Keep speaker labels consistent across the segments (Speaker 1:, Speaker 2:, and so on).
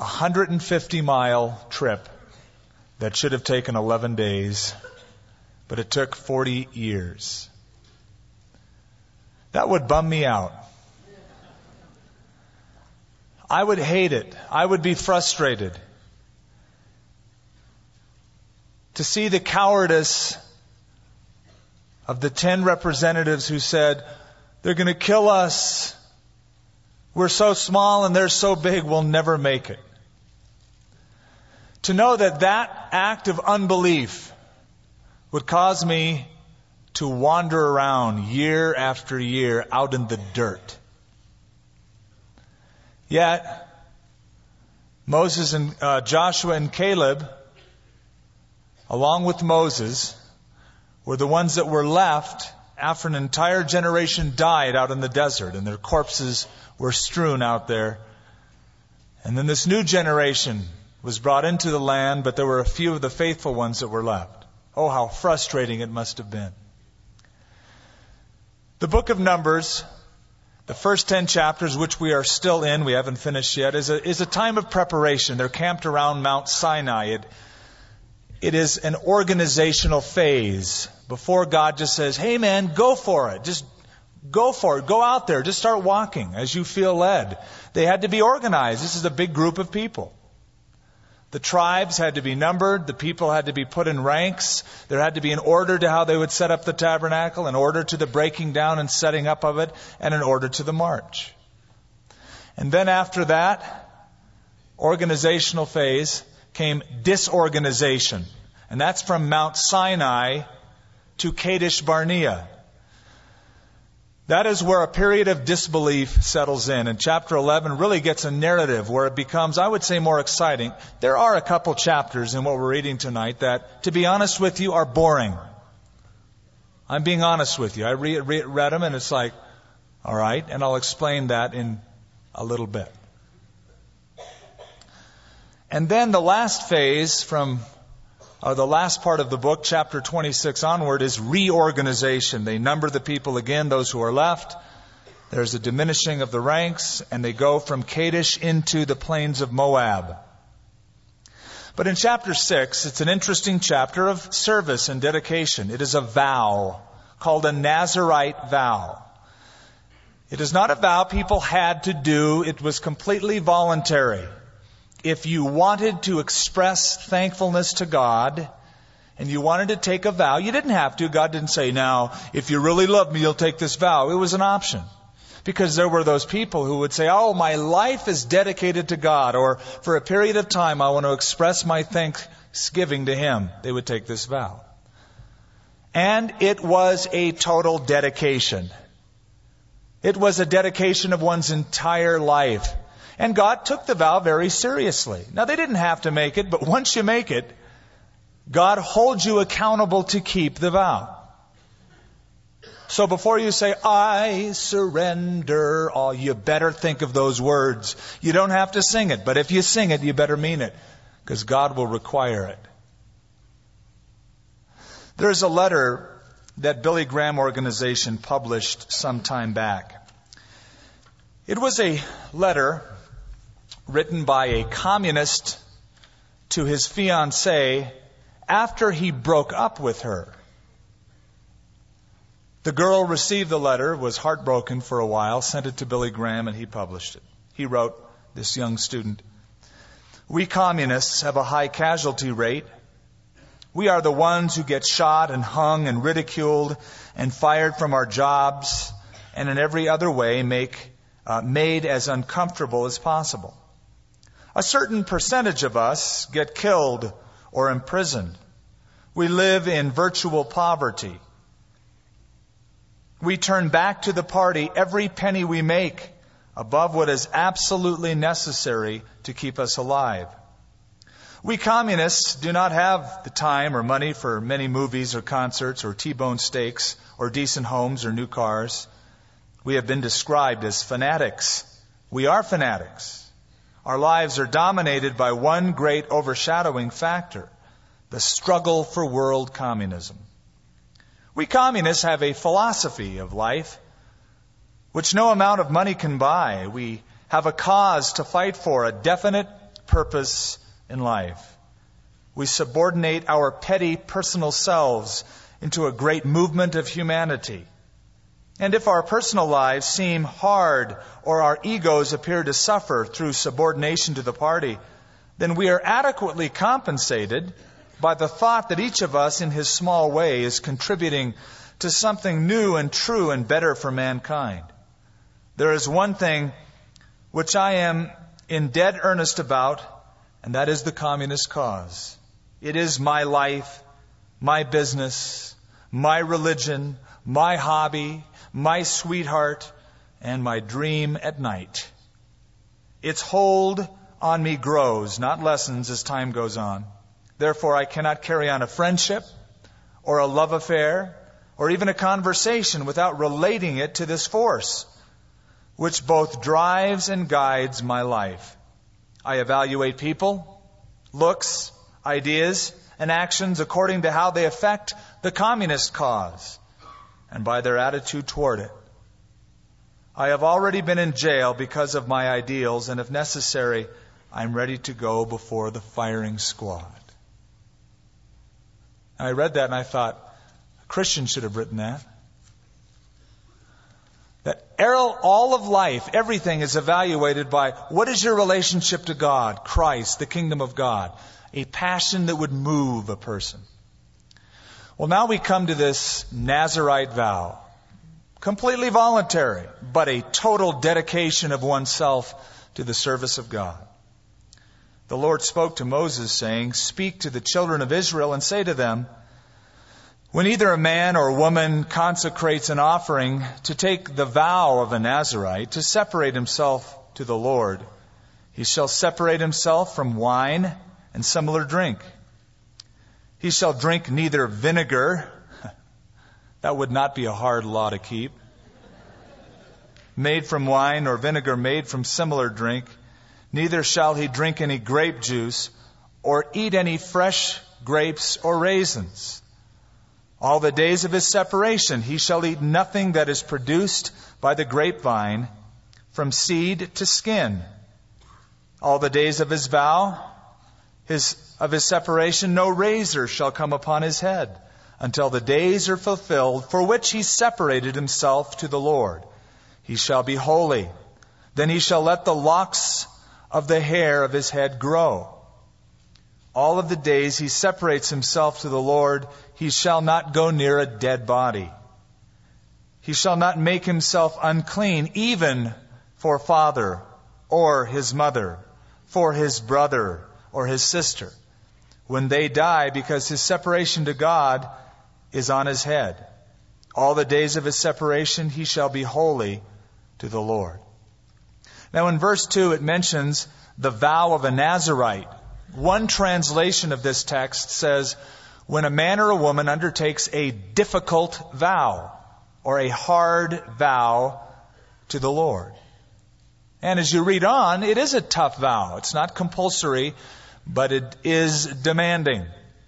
Speaker 1: 150-mile trip that should have taken 11 days, but it took 40 years. That would bum me out. I would hate it. I would be frustrated to see the cowardice of the 10 representatives who said, they're going to kill us. We're so small and they're so big, we'll never make it. To know that that act of unbelief would cause me to wander around year after year out in the dirt. Yet, Moses and Joshua and Caleb, along with Moses, were the ones that were left after an entire generation died out in the desert and their corpses were strewn out there. And then this new generation was brought into the land, but there were a few of the faithful ones that were left. Oh, how frustrating it must have been. The book of Numbers, the first 10 chapters, which we are still in, we haven't finished yet, is a time of preparation. They're camped around Mount Sinai. It is an organizational phase before God just says, hey man, go for it. Just go for it. Go out there. Just start walking as you feel led. They had to be organized. This is a big group of people. The tribes had to be numbered. The people had to be put in ranks. There had to be an order to how they would set up the tabernacle, an order to the breaking down and setting up of it, and an order to the march. And then after that organizational phase came disorganization. And that's from Mount Sinai to Kadesh Barnea. That is where a period of disbelief settles in. And chapter 11 really gets a narrative where it becomes, I would say, more exciting. There are a couple chapters in what we're reading tonight that, to be honest with you, are boring. I'm being honest with you. I read them and it's like, all right, and I'll explain that in a little bit. And then the last phase from the last part of the book, chapter 26 onward, is reorganization. They number the people again, those who are left. There's a diminishing of the ranks, and they go from Kadesh into the plains of Moab. But in chapter 6, it's an interesting chapter of service and dedication. It is a vow called a Nazirite vow. It is not a vow people had to do. It was completely voluntary. If you wanted to express thankfulness to God and you wanted to take a vow, you didn't have to. God didn't say, now, if you really love me, you'll take this vow. It was an option. Because there were those people who would say, oh, my life is dedicated to God, or for a period of time I want to express my thanksgiving to Him. They would take this vow. And it was a total dedication. It was a dedication of one's entire life. And God took the vow very seriously. Now, they didn't have to make it, but once you make it, God holds you accountable to keep the vow. So before you say, I surrender, oh, you better think of those words. You don't have to sing it, but if you sing it, you better mean it, because God will require it. There's a letter that Billy Graham organization published some time back. It was a letter written by a communist to his fiancée after he broke up with her. The girl received the letter, was heartbroken for a while, sent it to Billy Graham, and he published it. He wrote, this young student, we communists have a high casualty rate. We are the ones who get shot and hung and ridiculed and fired from our jobs and in every other way made as uncomfortable as possible. A certain percentage of us get killed or imprisoned. We live in virtual poverty. We turn back to the party every penny we make above what is absolutely necessary to keep us alive. We communists do not have the time or money for many movies or concerts or T-bone steaks or decent homes or new cars. We have been described as fanatics. We are fanatics. Our lives are dominated by one great overshadowing factor, the struggle for world communism. We communists have a philosophy of life which no amount of money can buy. We have a cause to fight for, a definite purpose in life. We subordinate our petty personal selves into a great movement of humanity. And if our personal lives seem hard or our egos appear to suffer through subordination to the party, then we are adequately compensated by the thought that each of us in his small way is contributing to something new and true and better for mankind. There is one thing which I am in dead earnest about, and that is the communist cause. It is my life, my business, my religion, my hobby, my sweetheart, and my dream at night. Its hold on me grows, not lessens, as time goes on. Therefore, I cannot carry on a friendship or a love affair or even a conversation without relating it to this force, which both drives and guides my life. I evaluate people, looks, ideas, and actions according to how they affect the communist cause and by their attitude toward it. I have already been in jail because of my ideals, and if necessary, I'm ready to go before the firing squad. I read that and I thought, a Christian should have written that. That all of life, everything is evaluated by what is your relationship to God, Christ, the kingdom of God, a passion that would move a person. Well, now we come to this Nazirite vow. Completely voluntary, but a total dedication of oneself to the service of God. The Lord spoke to Moses, saying, "Speak to the children of Israel and say to them, when either a man or woman consecrates an offering to take the vow of a Nazirite, to separate himself to the Lord, he shall separate himself from wine and similar drink. He shall drink neither vinegar," that would not be a hard law to keep, "made from wine, or vinegar made from similar drink. Neither shall he drink any grape juice, or eat any fresh grapes or raisins. All the days of his separation he shall eat nothing that is produced by the grapevine, from seed to skin. All the days of his vow, of his separation, no razor shall come upon his head, until the days are fulfilled for which he separated himself to the Lord. He shall be holy. Then he shall let the locks of the hair of his head grow. All of the days he separates himself to the Lord, he shall not go near a dead body. He shall not make himself unclean, even for father or his mother, for his brother or his sister, when they die, because his separation to God is on his head. All the days of his separation he shall be holy to the Lord." Now in verse 2 it mentions the vow of a Nazirite. One translation of this text says, when a man or a woman undertakes a difficult vow or a hard vow to the Lord. And as you read on, it is a tough vow. It's not compulsory, but it is demanding.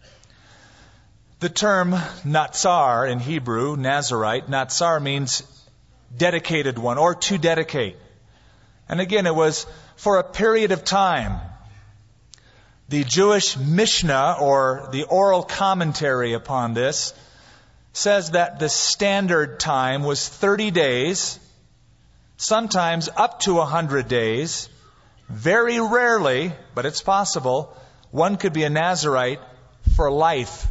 Speaker 1: The term Natsar in Hebrew, Nazirite, Natsar means dedicated one or to dedicate. And again, it was for a period of time. The Jewish Mishnah, or the oral commentary upon this, says that the standard time was 30 days, sometimes up to 100 days. Very rarely, but it's possible, one could be a Nazirite for life.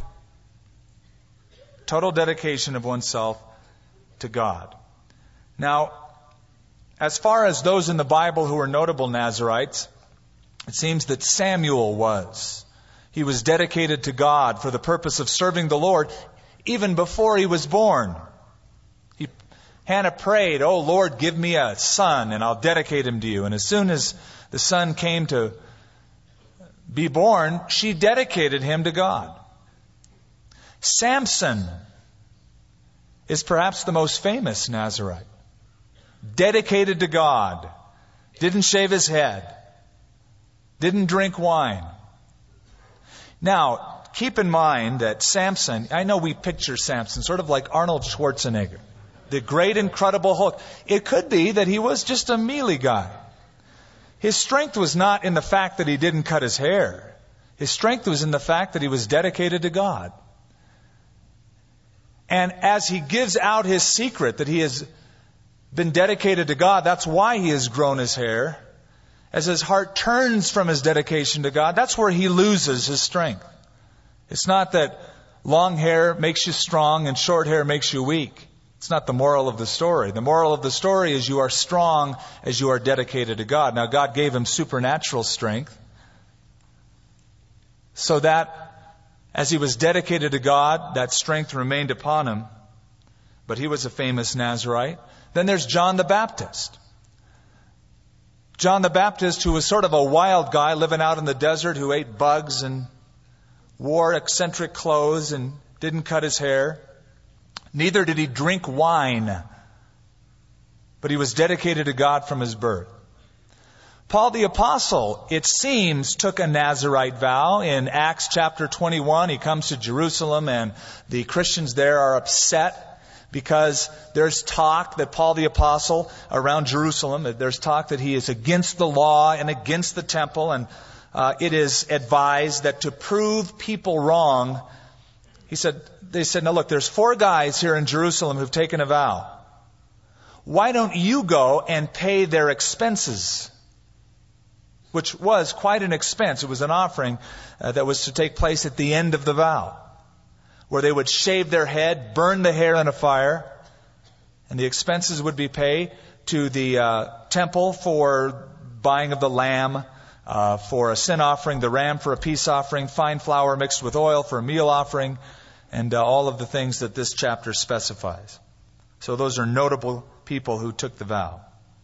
Speaker 1: Total dedication of oneself to God. Now, as far as those in the Bible who were notable Nazirites, it seems that Samuel was. He was dedicated to God for the purpose of serving the Lord even before he was born. Hannah prayed, "Oh Lord, give me a son and I'll dedicate him to you." And as soon as the son came to be born, she dedicated him to God. Samson is perhaps the most famous Nazirite. Dedicated to God. Didn't shave his head. Didn't drink wine. Now, keep in mind that Samson, I know we picture Samson sort of like Arnold Schwarzenegger, the great, incredible Hulk. It could be that he was just a mealy guy. His strength was not in the fact that he didn't cut his hair. His strength was in the fact that he was dedicated to God. And as he gives out his secret that he has been dedicated to God, that's why he has grown his hair. As his heart turns from his dedication to God, that's where he loses his strength. It's not that long hair makes you strong and short hair makes you weak. It's not the moral of the story. The moral of the story is you are strong as you are dedicated to God. Now, God gave him supernatural strength so that as he was dedicated to God, that strength remained upon him. But he was a famous Nazirite. Then there's John the Baptist. John the Baptist, who was sort of a wild guy living out in the desert, who ate bugs and wore eccentric clothes and didn't cut his hair. Neither did he drink wine, but he was dedicated to God from his birth. Paul the Apostle, it seems, took a Nazirite vow. In Acts chapter 21, he comes to Jerusalem and the Christians there are upset because there's talk that Paul the Apostle around Jerusalem, there's talk that he is against the law and against the temple, and it is advised that to prove people wrong, they said, now look, there's 4 guys here in Jerusalem who've taken a vow. Why don't you go and pay their expenses? Which was quite an expense. It was an offering that was to take place at the end of the vow, where they would shave their head, burn the hair in a fire, and the expenses would be paid to the temple for buying of the lamb, for a sin offering, the ram for a peace offering, fine flour mixed with oil for a meal offering, and all of the things that this chapter specifies. So those are notable people who took the vow.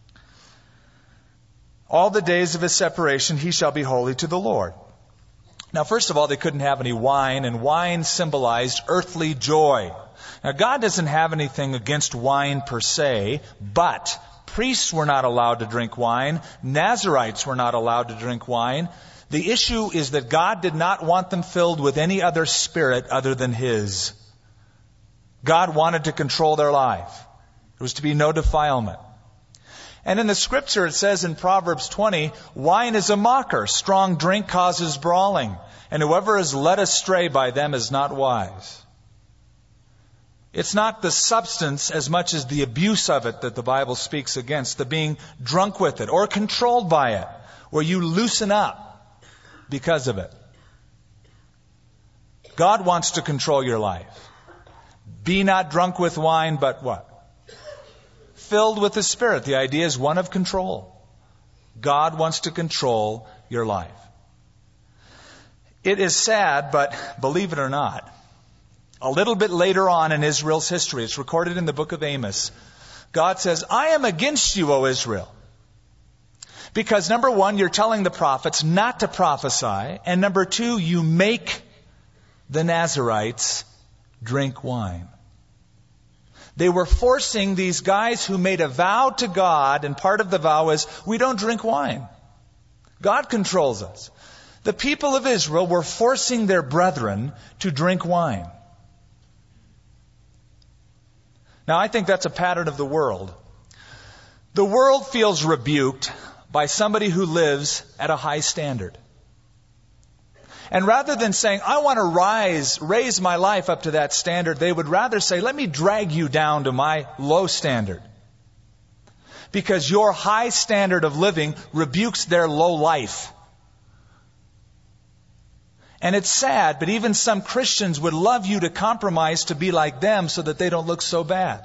Speaker 1: All the days of his separation he shall be holy to the Lord. Now, first of all, they couldn't have any wine, and wine symbolized earthly joy. Now, God doesn't have anything against wine per se, but priests were not allowed to drink wine. Nazirites were not allowed to drink wine. The issue is that God did not want them filled with any other spirit other than His. God wanted to control their life. There was to be no defilement. And in the scripture it says in Proverbs 20, wine is a mocker, strong drink causes brawling, and whoever is led astray by them is not wise. It's not the substance as much as the abuse of it that the Bible speaks against, the being drunk with it or controlled by it, where you loosen up because of it. God wants to control your life. Be not drunk with wine, but what? Filled with the Spirit. The idea is one of control. God wants to control your life. It is sad, but believe it or not, a little bit later on in Israel's history, it's recorded in the book of Amos, God says, I am against you, O Israel. Because number one, you're telling the prophets not to prophesy. And number two, you make the Nazirites drink wine. They were forcing these guys who made a vow to God, and part of the vow is, we don't drink wine. God controls us. The people of Israel were forcing their brethren to drink wine. Now, I think that's a pattern of the world. The world feels rebuked by somebody who lives at a high standard. And rather than saying, I want to raise my life up to that standard, they would rather say, let me drag you down to my low standard. Because your high standard of living rebukes their low life. And it's sad, but even some Christians would love you to compromise to be like them so that they don't look so bad.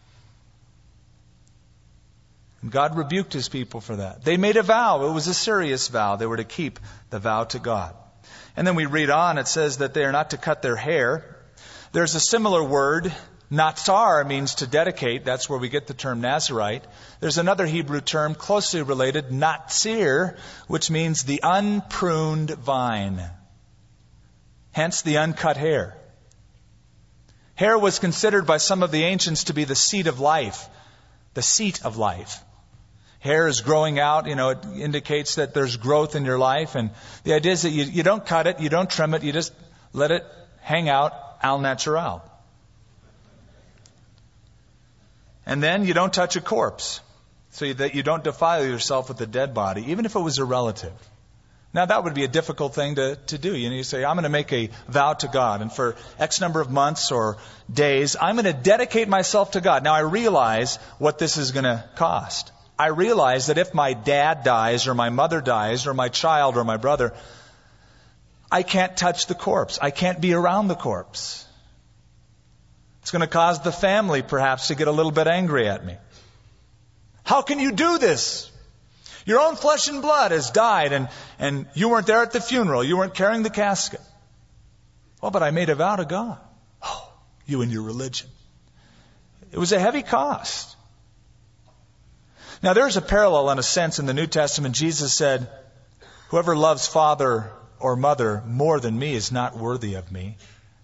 Speaker 1: And God rebuked His people for that. They made a vow. It was a serious vow. They were to keep the vow to God. And then we read on, it says that they are not to cut their hair. There's a similar word, natsar means to dedicate. That's where we get the term Nazirite. There's another Hebrew term closely related, natsir, which means the unpruned vine. Hence the uncut hair. Hair was considered by some of the ancients to be the seat of life. The seat of life. Hair is growing out, it indicates that there's growth in your life. And the idea is that you don't cut it, you don't trim it, you just let it hang out al natural. And then you don't touch a corpse. so that you don't defile yourself with a dead body, even if it was a relative. Now, that would be a difficult thing to do. You say, I'm going to make a vow to God, and for X number of months or days, I'm going to dedicate myself to God. Now, I realize what this is going to cost. I realize that if my dad dies, or my mother dies, or my child, or my brother, I can't touch the corpse. I can't be around the corpse. It's going to cause the family, perhaps, to get a little bit angry at me. How can you do this? Your own flesh and blood has died, and you weren't there at the funeral. You weren't carrying the casket. Well, but I made a vow to God. Oh, you and your religion. It was a heavy cost. Now, there's a parallel in a sense in the New Testament. Jesus said, whoever loves father or mother more than me is not worthy of me.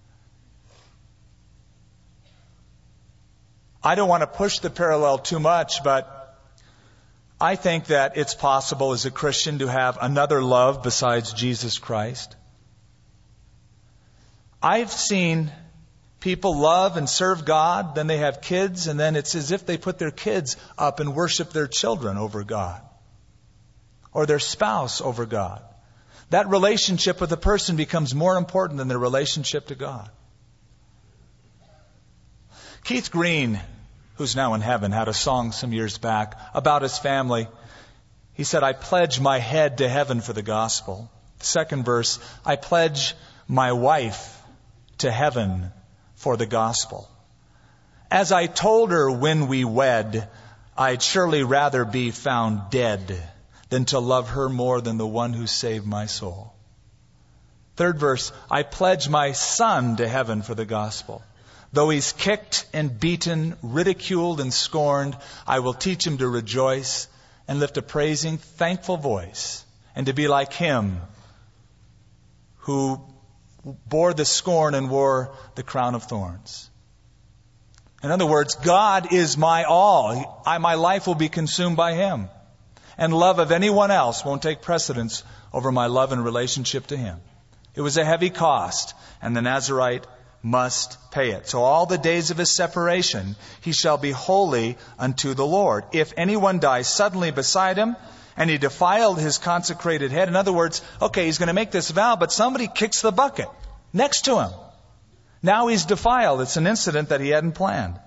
Speaker 1: I don't want to push the parallel too much, but I think that it's possible as a Christian to have another love besides Jesus Christ. I've seen people love and serve God, then they have kids, and then it's as if they put their kids up and worship their children over God, or their spouse over God. That relationship with a person becomes more important than their relationship to God. Keith Green, who's now in heaven, had a song some years back about his family. He said, I pledge my head to heaven for the gospel. The second verse, I pledge my wife to heaven for the gospel. As I told her when we wed, I'd surely rather be found dead than to love her more than the one who saved my soul. Third verse, I pledge my son to heaven for the gospel. Though he's kicked and beaten, ridiculed and scorned, I will teach him to rejoice and lift a praising, thankful voice, and to be like him who bore the scorn and wore the crown of thorns. In other words, God is my all. My life will be consumed by him. And love of anyone else won't take precedence over my love and relationship to him. It was a heavy cost, and the Nazirite must pay it. So all the days of his separation, he shall be holy unto the Lord. If anyone dies suddenly beside him, and he defiled his consecrated head, in other words, okay, he's going to make this vow, but somebody kicks the bucket next to him. Now he's defiled. It's an incident that he hadn't planned.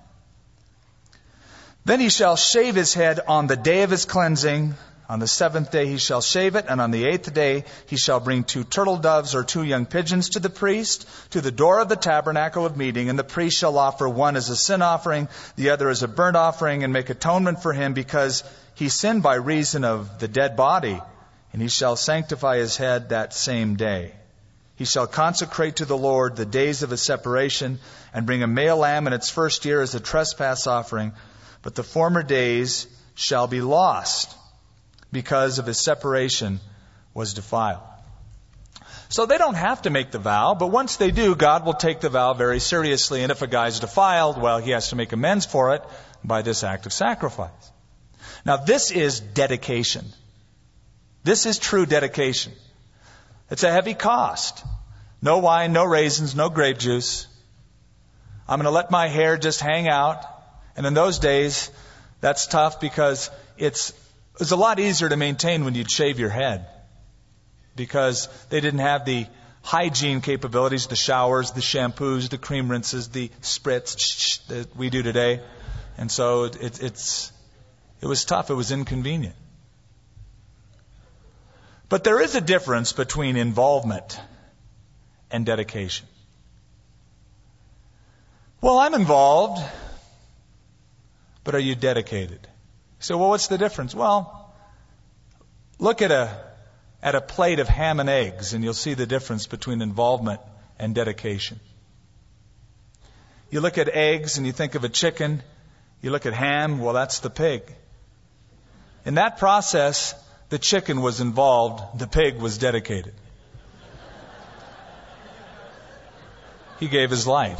Speaker 1: Then he shall shave his head on the day of his cleansing. On the seventh day he shall shave it, and on the eighth day he shall bring 2 turtle doves or 2 young pigeons to the priest, to the door of the tabernacle of meeting, and the priest shall offer one as a sin offering, the other as a burnt offering, and make atonement for him, because he sinned by reason of the dead body, and he shall sanctify his head that same day. He shall consecrate to the Lord the days of his separation, and bring a male lamb in its first year as a trespass offering, but the former days shall be lost, because of his separation was defiled. So they don't have to make the vow, but once they do, God will take the vow very seriously. And if a guy's defiled, well, he has to make amends for it by this act of sacrifice. Now, this is dedication. This is true dedication. It's a heavy cost. No wine, no raisins, no grape juice. I'm going to let my hair just hang out. And in those days, that's tough because it's a lot easier to maintain when you'd shave your head, because they didn't have the hygiene capabilities, the showers, the shampoos, the cream rinses, the spritz that we do today. And so it was tough. It was inconvenient. But there is a difference between involvement and dedication. Well, I'm involved, but are you dedicated? So, well, what's the difference? Well, look at a plate of ham and eggs, and you'll see the difference between involvement and dedication. You look at eggs and you think of a chicken. You look at ham, well, that's the pig. In that process, the chicken was involved, the pig was dedicated. He gave his life.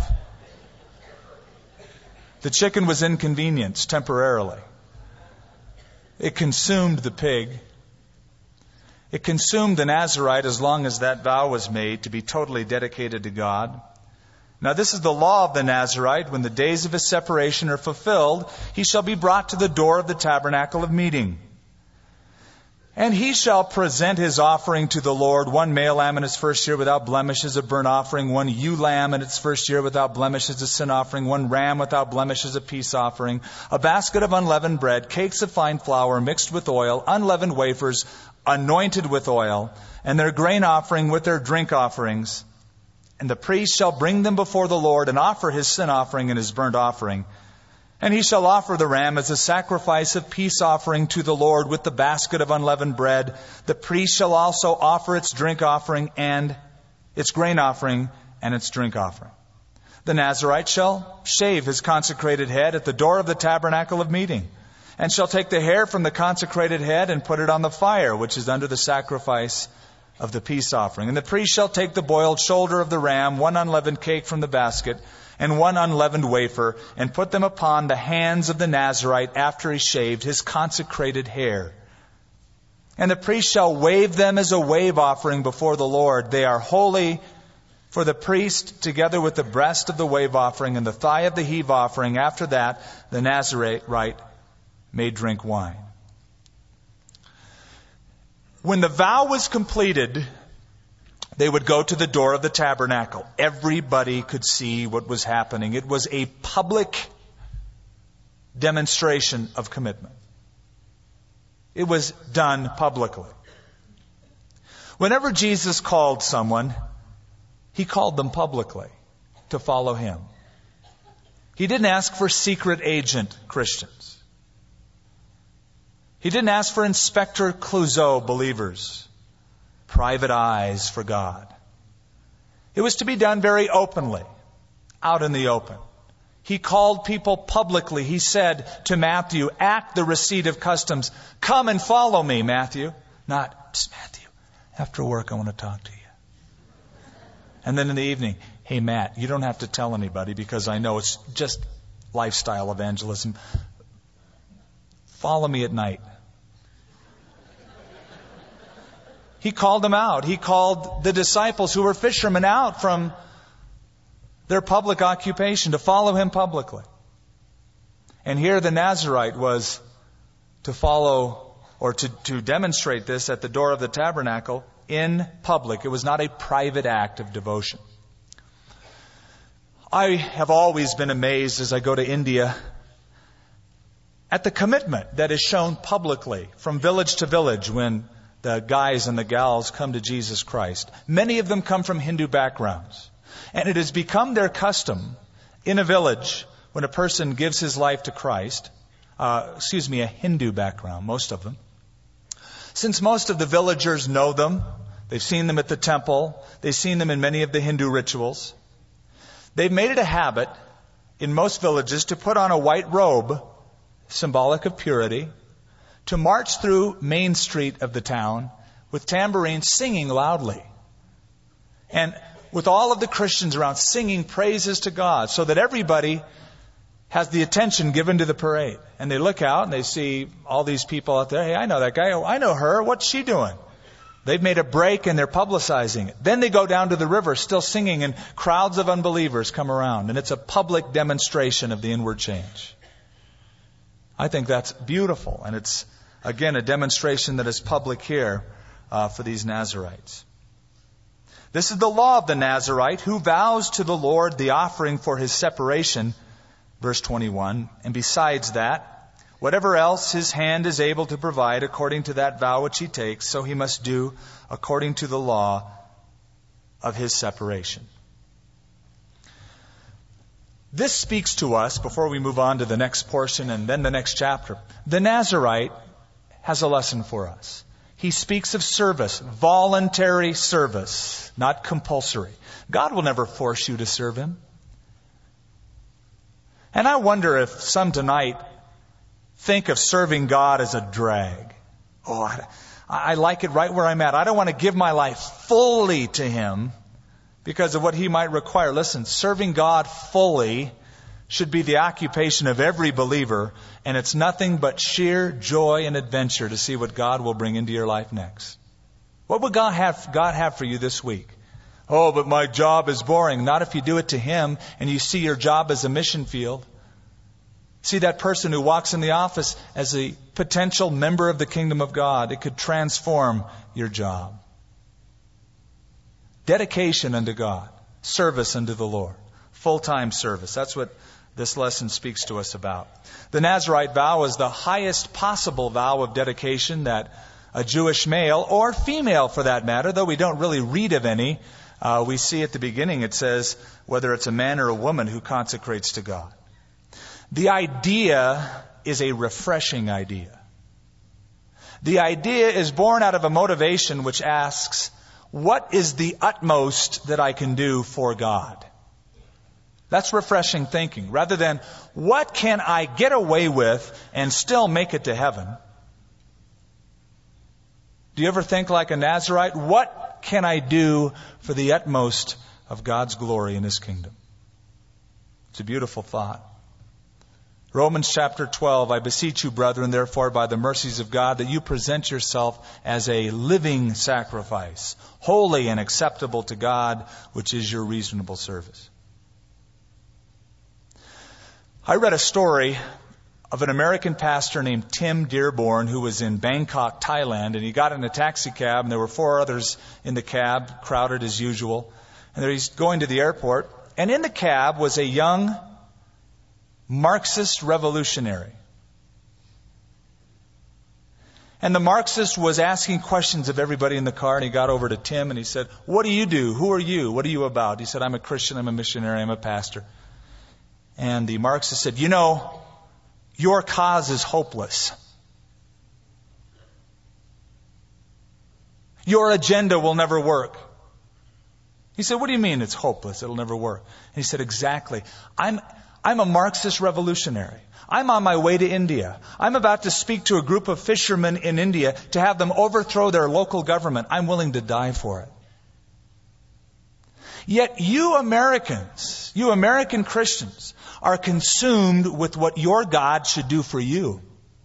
Speaker 1: The chicken was inconvenienced temporarily. It consumed the pig. It consumed the Nazirite as long as that vow was made to be totally dedicated to God. Now this is the law of the Nazirite. When the days of his separation are fulfilled, he shall be brought to the door of the tabernacle of meeting. And he shall present his offering to the Lord, 1 male lamb in its first year without blemish as a burnt offering, 1 ewe lamb in its first year without blemish as a sin offering, 1 ram without blemish as a peace offering, a basket of unleavened bread, cakes of fine flour mixed with oil, unleavened wafers anointed with oil, and their grain offering with their drink offerings. And the priest shall bring them before the Lord and offer his sin offering and his burnt offering. And he shall offer the ram as a sacrifice of peace offering to the Lord with the basket of unleavened bread. The priest shall also offer its drink offering and its grain offering and its drink offering. The Nazirite shall shave his consecrated head at the door of the tabernacle of meeting, and shall take the hair from the consecrated head and put it on the fire, which is under the sacrifice of the peace offering. And the priest shall take the boiled shoulder of the ram, 1 unleavened cake from the basket, and 1 unleavened wafer, and put them upon the hands of the Nazirite after he shaved his consecrated hair. And the priest shall wave them as a wave offering before the Lord. They are holy for the priest, together with the breast of the wave offering and the thigh of the heave offering. After that, the Nazirite may drink wine. When the vow was completed, they would go to the door of the tabernacle. Everybody could see what was happening. It was a public demonstration of commitment. It was done publicly. Whenever Jesus called someone, he called them publicly to follow him. He didn't ask for secret agent Christians. He didn't ask for Inspector Clouseau believers. Private eyes for God. It was to be done very openly, out in the open. He called people publicly. He said to Matthew at the receipt of customs, "Come and follow me, Matthew." Not, "Matthew, after work I want to talk to you." And then in the evening, "Hey Matt, you don't have to tell anybody because I know it's just lifestyle evangelism. Follow me at night." He called them out. He called the disciples who were fishermen out from their public occupation to follow him publicly. And here the Nazirite was to follow or to demonstrate this at the door of the tabernacle in public. It was not a private act of devotion. I have always been amazed as I go to India at the commitment that is shown publicly from village to village when the guys and the gals come to Jesus Christ. Many of them come from Hindu backgrounds. And it has become their custom in a village when a person gives his life to Christ, a Hindu background, most of them. Since most of the villagers know them, they've seen them at the temple, they've seen them in many of the Hindu rituals, they've made it a habit in most villages to put on a white robe, symbolic of purity, to march through Main Street of the town with tambourines singing loudly. And with all of the Christians around singing praises to God so that everybody has the attention given to the parade. And they look out and they see all these people out there. "Hey, I know that guy. Oh, I know her. What's she doing?" They've made a break and they're publicizing it. Then they go down to the river still singing and crowds of unbelievers come around. And it's a public demonstration of the inward change. I think that's beautiful. And it's, again, a demonstration that is public here for these Nazirites. This is the law of the Nazirite who vows to the Lord the offering for his separation, verse 21. And besides that, whatever else his hand is able to provide according to that vow which he takes, so he must do according to the law of his separation. This speaks to us, before we move on to the next portion and then the next chapter. The Nazirite has a lesson for us. He speaks of service, voluntary service, not compulsory. God will never force you to serve him. And I wonder if some tonight think of serving God as a drag. Oh, I like it right where I'm at. I don't want to give my life fully to him because of what he might require. Listen, serving God fully should be the occupation of every believer, and it's nothing but sheer joy and adventure to see what God will bring into your life next. What would God have for you this week? Oh, but my job is boring. Not if you do it to Him and you see your job as a mission field. See that person who walks in the office as a potential member of the kingdom of God. It could transform your job. Dedication unto God. Service unto the Lord. Full-time service. That's what this lesson speaks to us about. The Nazirite vow is the highest possible vow of dedication that a Jewish male, or female for that matter, though we don't really read of any, we see at the beginning it says whether it's a man or a woman who consecrates to God. The idea is a refreshing idea. The idea is born out of a motivation which asks, what is the utmost that I can do for God? That's refreshing thinking. Rather than, what can I get away with and still make it to heaven? Do you ever think like a Nazirite? What can I do for the utmost of God's glory in His kingdom? It's a beautiful thought. Romans chapter 12, I beseech you, brethren, therefore, by the mercies of God, that you present yourself as a living sacrifice, holy and acceptable to God, which is your reasonable service. I read a story of an American pastor named Tim Dearborn who was in Bangkok, Thailand, and he got in a taxi cab, and there were 4 others in the cab, crowded as usual. And he's going to the airport, and in the cab was a young Marxist revolutionary. And the Marxist was asking questions of everybody in the car, and he got over to Tim and he said, what do you do? Who are you? What are you about? He said, I'm a Christian, I'm a missionary, I'm a pastor. And the Marxist said, you know, your cause is hopeless. Your agenda will never work. He said, what do you mean it's hopeless? It'll never work. And he said, exactly. I'm a Marxist revolutionary. I'm on my way to India. I'm about to speak to a group of fishermen in India to have them overthrow their local government. I'm willing to die for it. Yet you Americans, you American Christians, are consumed with what your God should do for you.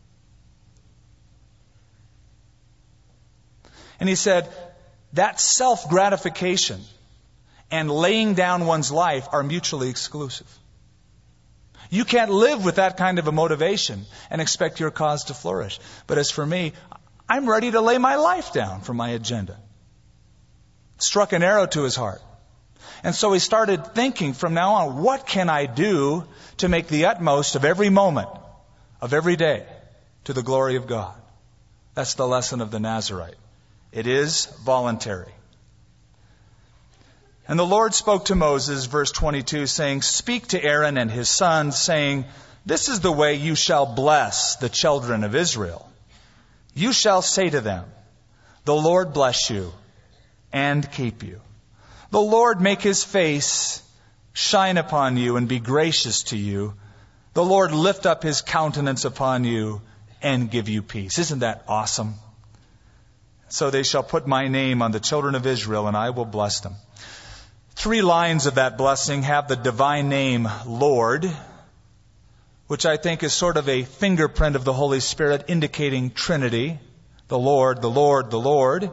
Speaker 1: And he said, that self-gratification and laying down one's life are mutually exclusive. You can't live with that kind of a motivation and expect your cause to flourish. But as for me, I'm ready to lay my life down for my agenda. Struck an arrow to his heart. And so he started thinking from now on, what can I do to make the utmost of every moment, of every day, to the glory of God? That's the lesson of the Nazirite. It is voluntary. And the Lord spoke to Moses, verse 22, saying, speak to Aaron and his sons, saying, this is the way you shall bless the children of Israel. You shall say to them, the Lord bless you and keep you. The Lord make His face shine upon you and be gracious to you. The Lord lift up His countenance upon you and give you peace. Isn't that awesome? So they shall put my name on the children of Israel, and I will bless them. 3 lines of that blessing have the divine name Lord, which I think is sort of a fingerprint of the Holy Spirit indicating Trinity. The Lord, the Lord, the Lord.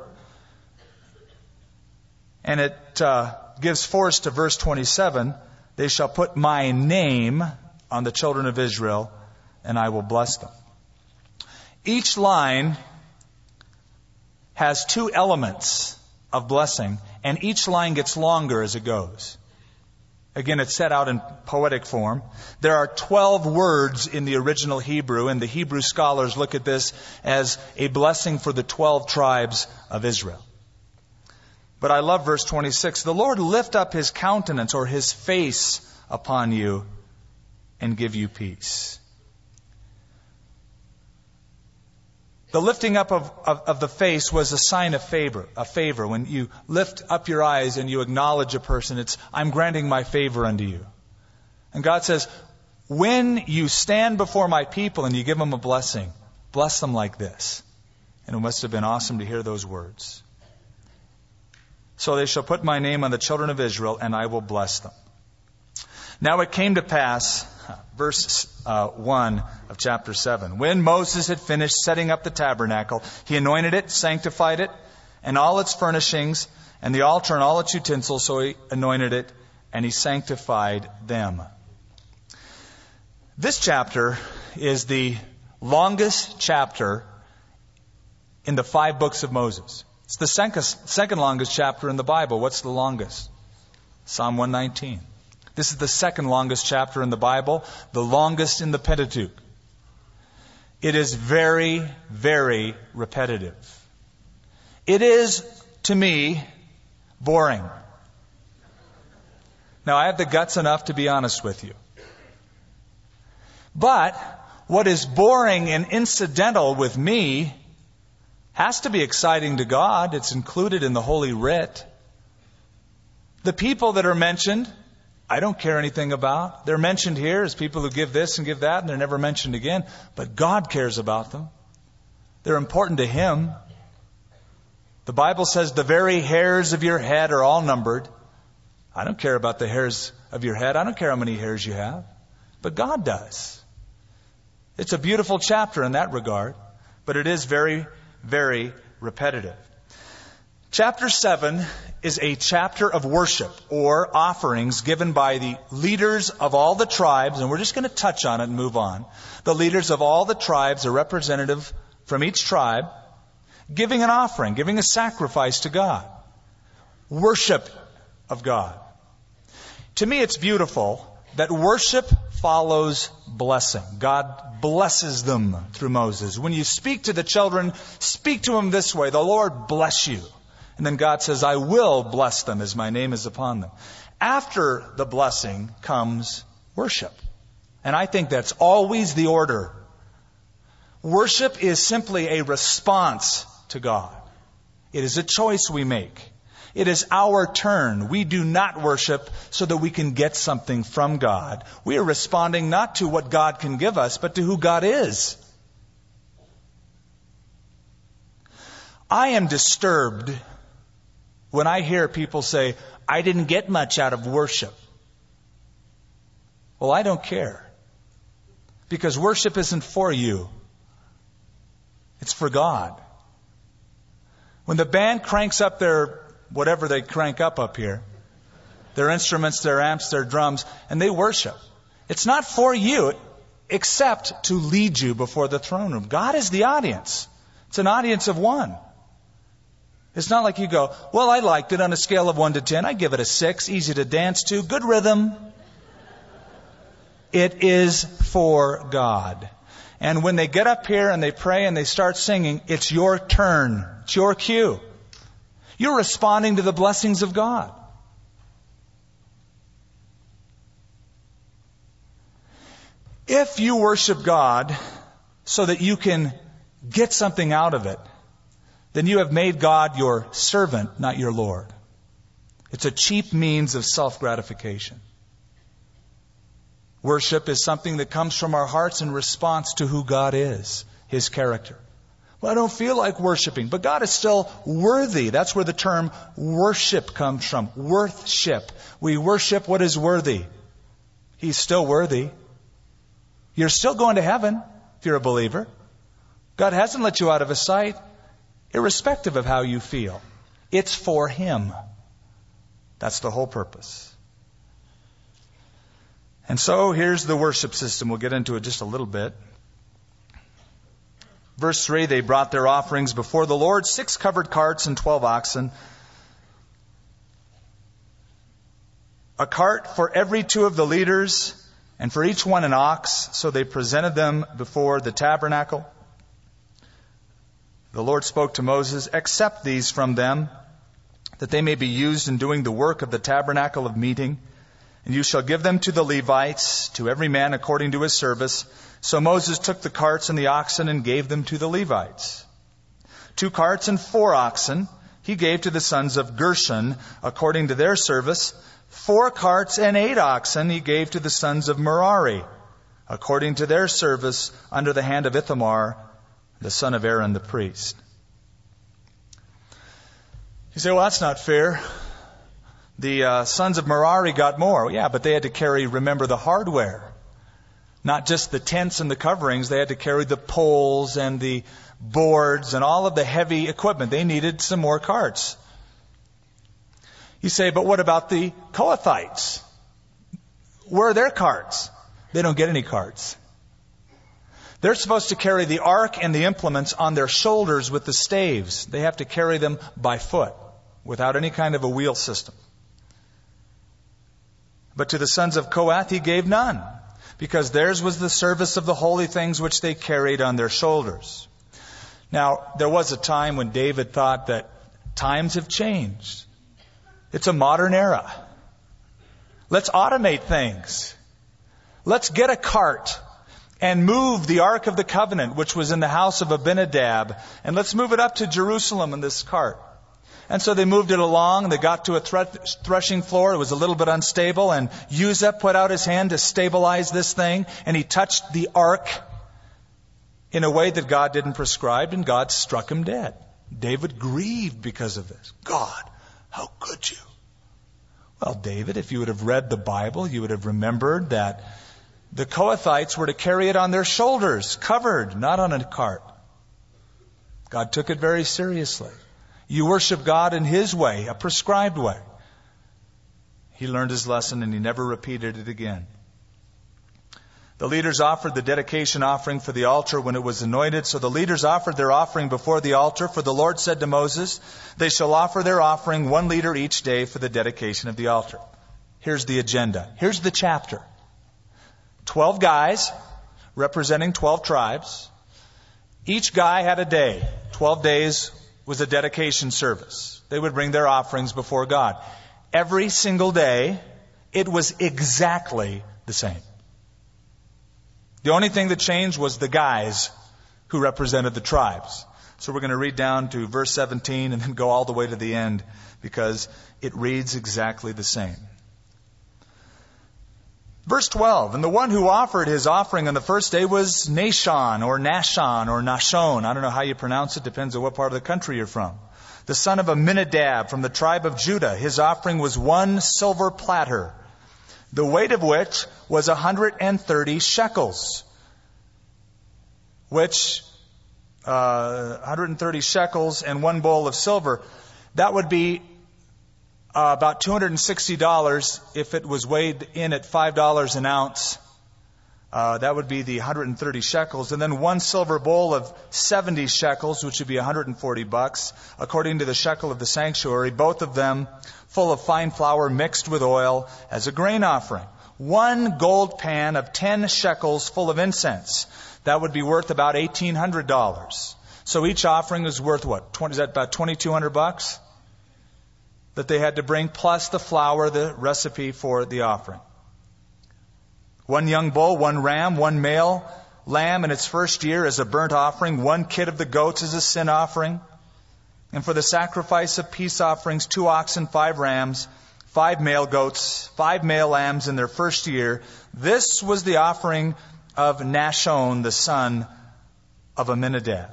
Speaker 1: And it gives force to verse 27. They shall put my name on the children of Israel, and I will bless them. Each line has 2 elements of blessing, and each line gets longer as it goes. Again, it's set out in poetic form. There are 12 words in the original Hebrew, and the Hebrew scholars look at this as a blessing for the 12 tribes of Israel. But I love verse 26. The Lord lift up His countenance or His face upon you and give you peace. The lifting up of the face was a sign of favor. A favor. When you lift up your eyes and you acknowledge a person, it's, I'm granting my favor unto you. And God says, when you stand before my people and you give them a blessing, bless them like this. And it must have been awesome to hear those words. So they shall put my name on the children of Israel, and I will bless them. Now it came to pass, verse 1 of chapter 7, when Moses had finished setting up the tabernacle, he anointed it, sanctified it, and all its furnishings, and the altar and all its utensils, so he anointed it, and he sanctified them. This chapter is the longest chapter in the 5 books of Moses. It's the second longest chapter in the Bible. What's the longest? Psalm 119. This is the second longest chapter in the Bible, the longest in the Pentateuch. It is very, very repetitive. It is, to me, boring. Now, I have the guts enough to be honest with you. But what is boring and incidental with me has to be exciting to God. It's included in the Holy Writ. The people that are mentioned, I don't care anything about. They're mentioned here as people who give this and give that, and they're never mentioned again. But God cares about them. They're important to Him. The Bible says the very hairs of your head are all numbered. I don't care about the hairs of your head. I don't care how many hairs you have. But God does. It's a beautiful chapter in that regard, but it is very, very repetitive. Chapter 7 is a chapter of worship or offerings given by the leaders of all the tribes, and we're just going to touch on it and move on. The leaders of all the tribes, a representative from each tribe, giving an offering, giving a sacrifice to God. Worship of God. To me, it's beautiful that worship follows blessing. God blesses them through Moses. When you speak to the children, speak to them this way: the Lord bless you. And then God says, I will bless them as my name is upon them. After the blessing comes worship. And I think that's always the order. Worship is simply a response to God. It is a choice we make. It is our turn. We do not worship so that we can get something from God. We are responding not to what God can give us, but to who God is. I am disturbed when I hear people say, I didn't get much out of worship. Well, I don't care. Because worship isn't for you. It's for God. When the band cranks up their, whatever they crank up here, their instruments, their amps, their drums, and they worship, it's not for you except to lead you before the throne room. God is the audience. It's an audience of one. It's not like you go, well, I liked it on a scale of 1 to 10. I give it a 6, easy to dance to, good rhythm. It is for God. And when they get up here and they pray and they start singing, it's your turn. It's your cue. You're responding to the blessings of God. If you worship God so that you can get something out of it, then you have made God your servant, not your Lord. It's a cheap means of self-gratification. Worship is something that comes from our hearts in response to who God is, His character. Well, I don't feel like worshiping, but God is still worthy. That's where the term worship comes from. Worthship. We worship what is worthy. He's still worthy. You're still going to heaven if you're a believer. God hasn't let you out of His sight, irrespective of how you feel. It's for Him. That's the whole purpose. And so here's the worship system. We'll get into it just a little bit. Verse 3, they brought their offerings before the Lord, 6 covered carts and 12 oxen. A cart for every 2 of the leaders, and for each one an ox. So they presented them before the tabernacle. The Lord spoke to Moses, accept these from them, that they may be used in doing the work of the tabernacle of meeting. And you shall give them to the Levites, to every man according to his service. So Moses took the carts and the oxen and gave them to the Levites. 2 carts and 4 oxen he gave to the sons of Gershon according to their service. 4 carts and 8 oxen he gave to the sons of Merari according to their service under the hand of Ithamar, the son of Aaron the priest. You say, well, that's not fair. The sons of Merari got more. Yeah, but they had to carry, remember, the hardware. Not just the tents and the coverings. They had to carry the poles and the boards and all of the heavy equipment. They needed some more carts. You say, but what about the Kohathites? Where are their carts? They don't get any carts. They're supposed to carry the ark and the implements on their shoulders with the staves. They have to carry them by foot, without any kind of a wheel system. But to the sons of Kohath he gave none, because theirs was the service of the holy things which they carried on their shoulders. Now, there was a time when David thought that times have changed. It's a modern era. Let's automate things. Let's get a cart and move the Ark of the Covenant, which was in the house of Abinadab, and let's move it up to Jerusalem in this cart. And so they moved it along. They got to a threshing floor. It was a little bit unstable, and Uzzah put out his hand to stabilize this thing, and he touched the ark in a way that God didn't prescribe, and God struck him dead. David grieved because of this. God, how could you? Well, David, if you would have read the Bible, you would have remembered that the Kohathites were to carry it on their shoulders, covered, not on a cart. God took it very seriously. You worship God in His way, a prescribed way. He learned his lesson and he never repeated it again. The leaders offered the dedication offering for the altar when it was anointed. So the leaders offered their offering before the altar. For the Lord said to Moses, they shall offer their offering 1 liter each day for the dedication of the altar. Here's the agenda. Here's the chapter. 12 guys representing 12 tribes. Each guy had a day. 12 days was a dedication service. They would bring their offerings before God. Every single day, it was exactly the same. The only thing that changed was the guys who represented the tribes. So we're going to read down to verse 17 and then go all the way to the end because it reads exactly the same. Verse 12, and the one who offered his offering on the first day was Nashon or Nashon. I don't know how you pronounce it. Depends on what part of the country you're from. The son of Aminadab from the tribe of Judah. His offering was 1 silver platter, the weight of which was 130 shekels, which 130 shekels and 1 bowl of silver. That would be about $260 if it was weighed in at $5 an ounce. That would be the 130 shekels. And then 1 silver bowl of 70 shekels, which would be $140, according to the shekel of the sanctuary, both of them full of fine flour mixed with oil as a grain offering. 1 gold pan of 10 shekels full of incense. That would be worth about $1,800. So each offering is worth what? Is that about $2,200 that they had to bring, plus the flour, the recipe for the offering. 1 young bull, 1 ram, 1 male lamb in its first year as a burnt offering, 1 kid of the goats as a sin offering. And for the sacrifice of peace offerings, 2 oxen, 5 rams, 5 male goats, 5 male lambs in their first year. This was the offering of Nashon, the son of Aminadab.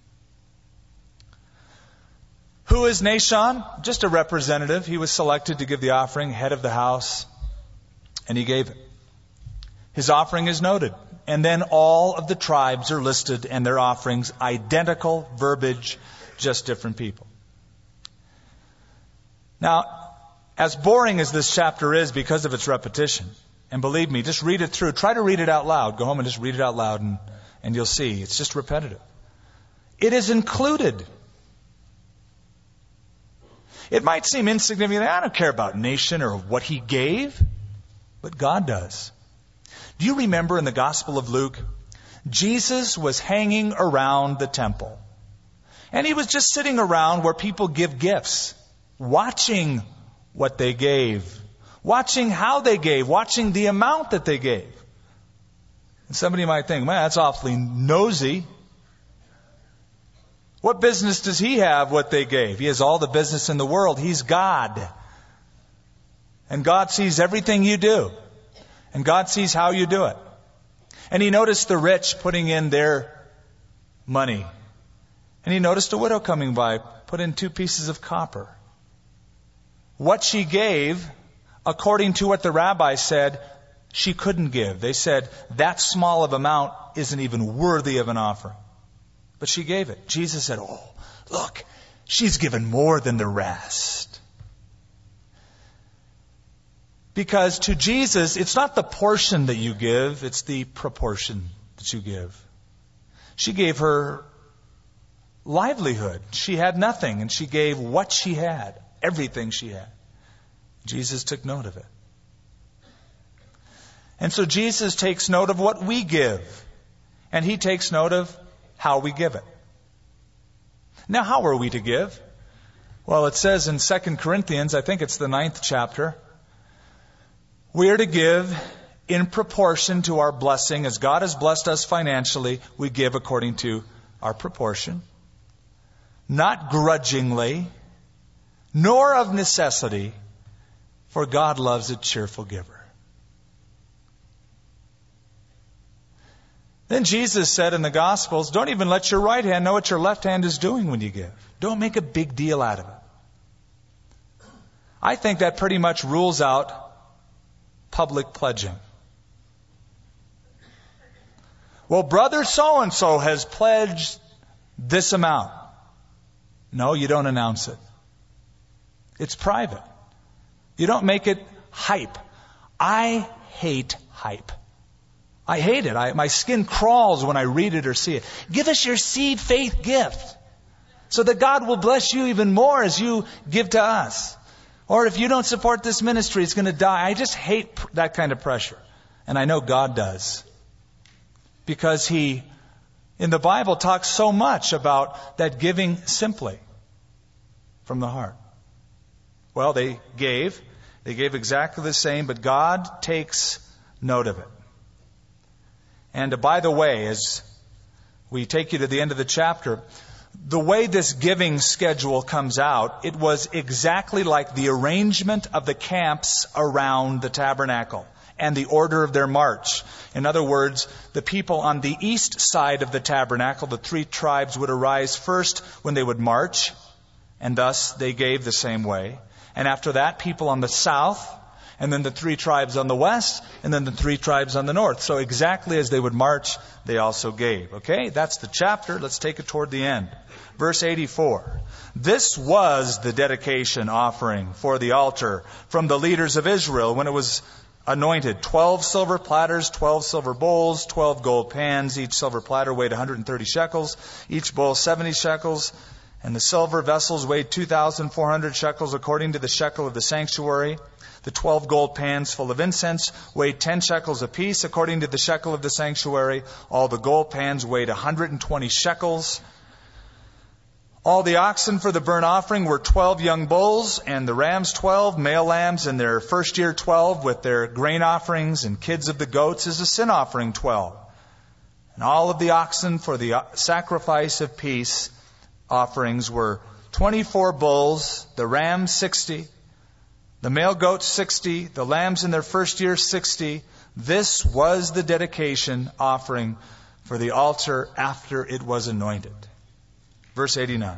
Speaker 1: Who is Nashon? Just a representative. He was selected to give the offering, head of the house, and he gave it. His offering is noted. And then all of the tribes are listed and their offerings, identical verbiage, just different people. Now, as boring as this chapter is because of its repetition, and believe me, just read it through. Try to read it out loud. Go home and just read it out loud and you'll see. It's just repetitive. It is included. It might seem insignificant. I don't care about nation or what he gave, but God does. Do you remember in the Gospel of Luke, Jesus was hanging around the temple. And he was just sitting around where people give gifts, watching what they gave, watching how they gave, watching the amount that they gave. And somebody might think, man, that's awfully nosy. What business does he have what they gave? He has all the business in the world. He's God. And God sees everything you do. And God sees how you do it. And he noticed the rich putting in their money. And he noticed a widow coming by, put in 2 pieces of copper. What she gave, according to what the rabbi said, she couldn't give. They said, that small of amount isn't even worthy of an offering. But she gave it. Jesus said, oh, look, she's given more than the rest. Because to Jesus, it's not the portion that you give, it's the proportion that you give. She gave her livelihood. She had nothing, and she gave what she had, everything she had. Jesus took note of it. And so Jesus takes note of what we give, and He takes note of how we give it. Now, how are we to give? Well, it says in 2 Corinthians, I think it's the 9th chapter, we are to give in proportion to our blessing. As God has blessed us financially, we give according to our proportion. Not grudgingly, nor of necessity, for God loves a cheerful giver. Then Jesus said in the Gospels, don't even let your right hand know what your left hand is doing when you give. Don't make a big deal out of it. I think that pretty much rules out public pledging. Well, brother so-and-so has pledged this amount. No, you don't announce it. It's private. You don't make it hype. I hate hype. I hate it. My skin crawls when I read it or see it. Give us your seed faith gift so that God will bless you even more as you give to us. Or if you don't support this ministry, it's going to die. I just hate that kind of pressure. And I know God does. Because He, in the Bible, talks so much about that giving simply from the heart. Well, they gave exactly the same, but God takes note of it. And by the way, as we take you to the end of the chapter, the way this giving schedule comes out, it was exactly like the arrangement of the camps around the tabernacle and the order of their march. In other words, the people on the east side of the tabernacle, the 3 tribes, would arise first when they would march, and thus they gave the same way. And after that, people on the south, and then the 3 tribes on the west, and then the 3 tribes on the north. So exactly as they would march, they also gave. Okay, that's the chapter. Let's take it toward the end. Verse 84. This was the dedication offering for the altar from the leaders of Israel when it was anointed. 12 silver platters, 12 silver bowls, 12 gold pans. Each silver platter weighed 130 shekels. Each bowl 70 shekels. And the silver vessels weighed 2,400 shekels according to the shekel of the sanctuary. The 12 gold pans full of incense weighed 10 shekels apiece according to the shekel of the sanctuary. All the gold pans weighed 120 shekels. All the oxen for the burnt offering were 12 young bulls, and the rams 12, male lambs in their first year 12, with their grain offerings, and kids of the goats as a sin offering 12. And all of the oxen for the sacrifice of peace offerings were 24 bulls, the rams 60, the male goats 60, the lambs in their first year 60. This was the dedication offering for the altar after it was anointed. Verse 89.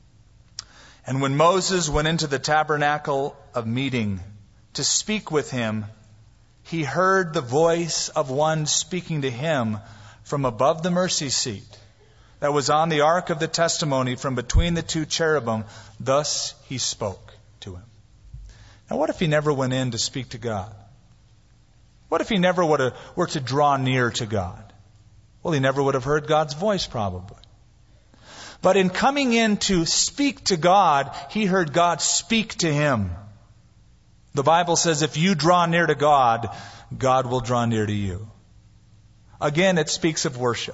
Speaker 1: And when Moses went into the tabernacle of meeting to speak with him, he heard the voice of one speaking to him from above the mercy seat that was on the ark of the testimony from between the 2 cherubim. Thus he spoke to him. Now what if he never went in to speak to God? What if he never were to draw near to God? Well, he never would have heard God's voice probably. But in coming in to speak to God, he heard God speak to him. The Bible says if you draw near to God, God will draw near to you. Again, it speaks of worship.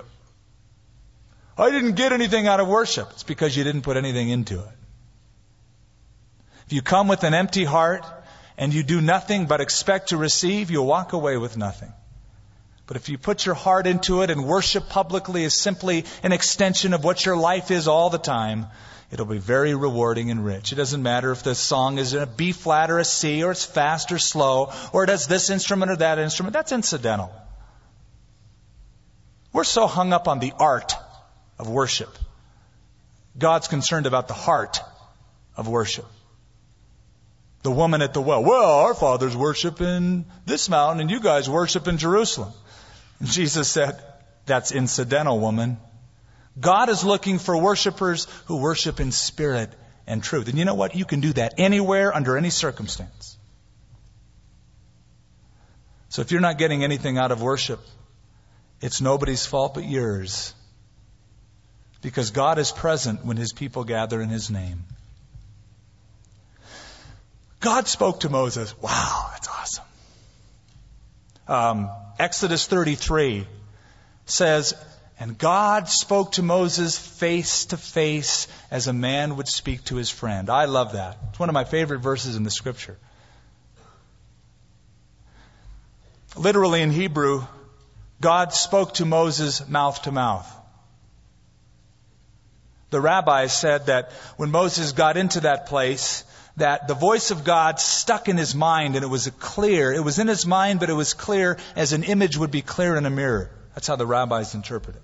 Speaker 1: I didn't get anything out of worship. It's because you didn't put anything into it. If you come with an empty heart and you do nothing but expect to receive, you'll walk away with nothing. But if you put your heart into it and worship publicly is simply an extension of what your life is all the time, it'll be very rewarding and rich. It doesn't matter if the song is in a B flat or a C, or it's fast or slow, or it has this instrument or that instrument. That's incidental. We're so hung up on the art of worship. God's concerned about the heart of worship. The woman at the well. Well, our fathers worship in this mountain and you guys worship in Jerusalem. And Jesus said, that's incidental, woman. God is looking for worshipers who worship in spirit and truth. And you know what? You can do that anywhere, under any circumstance. So if you're not getting anything out of worship, it's nobody's fault but yours. Because God is present when His people gather in His name. God spoke to Moses. Wow, that's awesome. Exodus 33 says, and God spoke to Moses face to face as a man would speak to his friend. I love that. It's one of my favorite verses in the Scripture. Literally in Hebrew, God spoke to Moses mouth to mouth. The rabbis said that when Moses got into that place, that the voice of God stuck in his mind, and it was clear. It was in his mind, but it was clear as an image would be clear in a mirror. That's how the rabbis interpret it.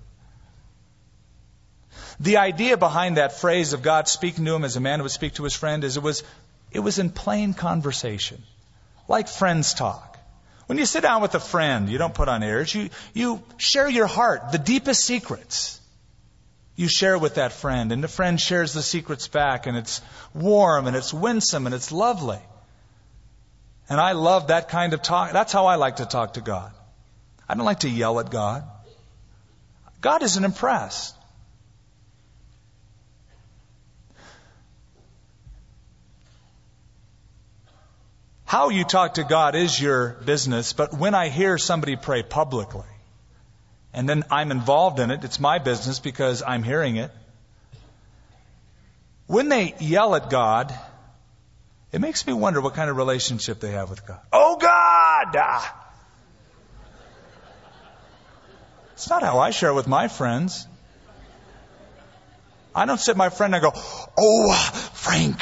Speaker 1: The idea behind that phrase of God speaking to him as a man would speak to his friend is it was in plain conversation, like friends talk. When you sit down with a friend, you don't put on airs. You share your heart, the deepest secrets. You share with that friend, and the friend shares the secrets back, and it's warm, and it's winsome, and it's lovely. And I love that kind of talk. That's how I like to talk to God. I don't like to yell at God. God isn't impressed. How you talk to God is your business, but when I hear somebody pray publicly, and then I'm involved in it, it's my business because I'm hearing it. When they yell at God, it makes me wonder what kind of relationship they have with God. Oh God! It's not how I share with my friends. I don't sit my friend and go, oh, Frank.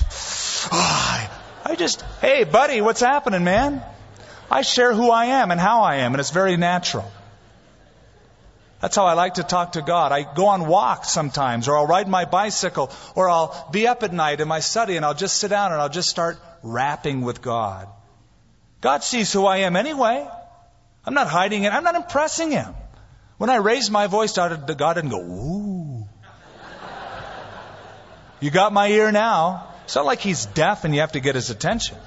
Speaker 1: I just, hey, buddy, what's happening, man? I share who I am and how I am, and it's very natural. That's how I like to talk to God. I go on walks sometimes, or I'll ride my bicycle, or I'll be up at night in my study, and I'll just sit down and I'll just start rapping with God. God sees who I am anyway. I'm not hiding it. I'm not impressing Him. When I raise my voice to God and go, ooh. You got my ear now. It's not like He's deaf and you have to get His attention.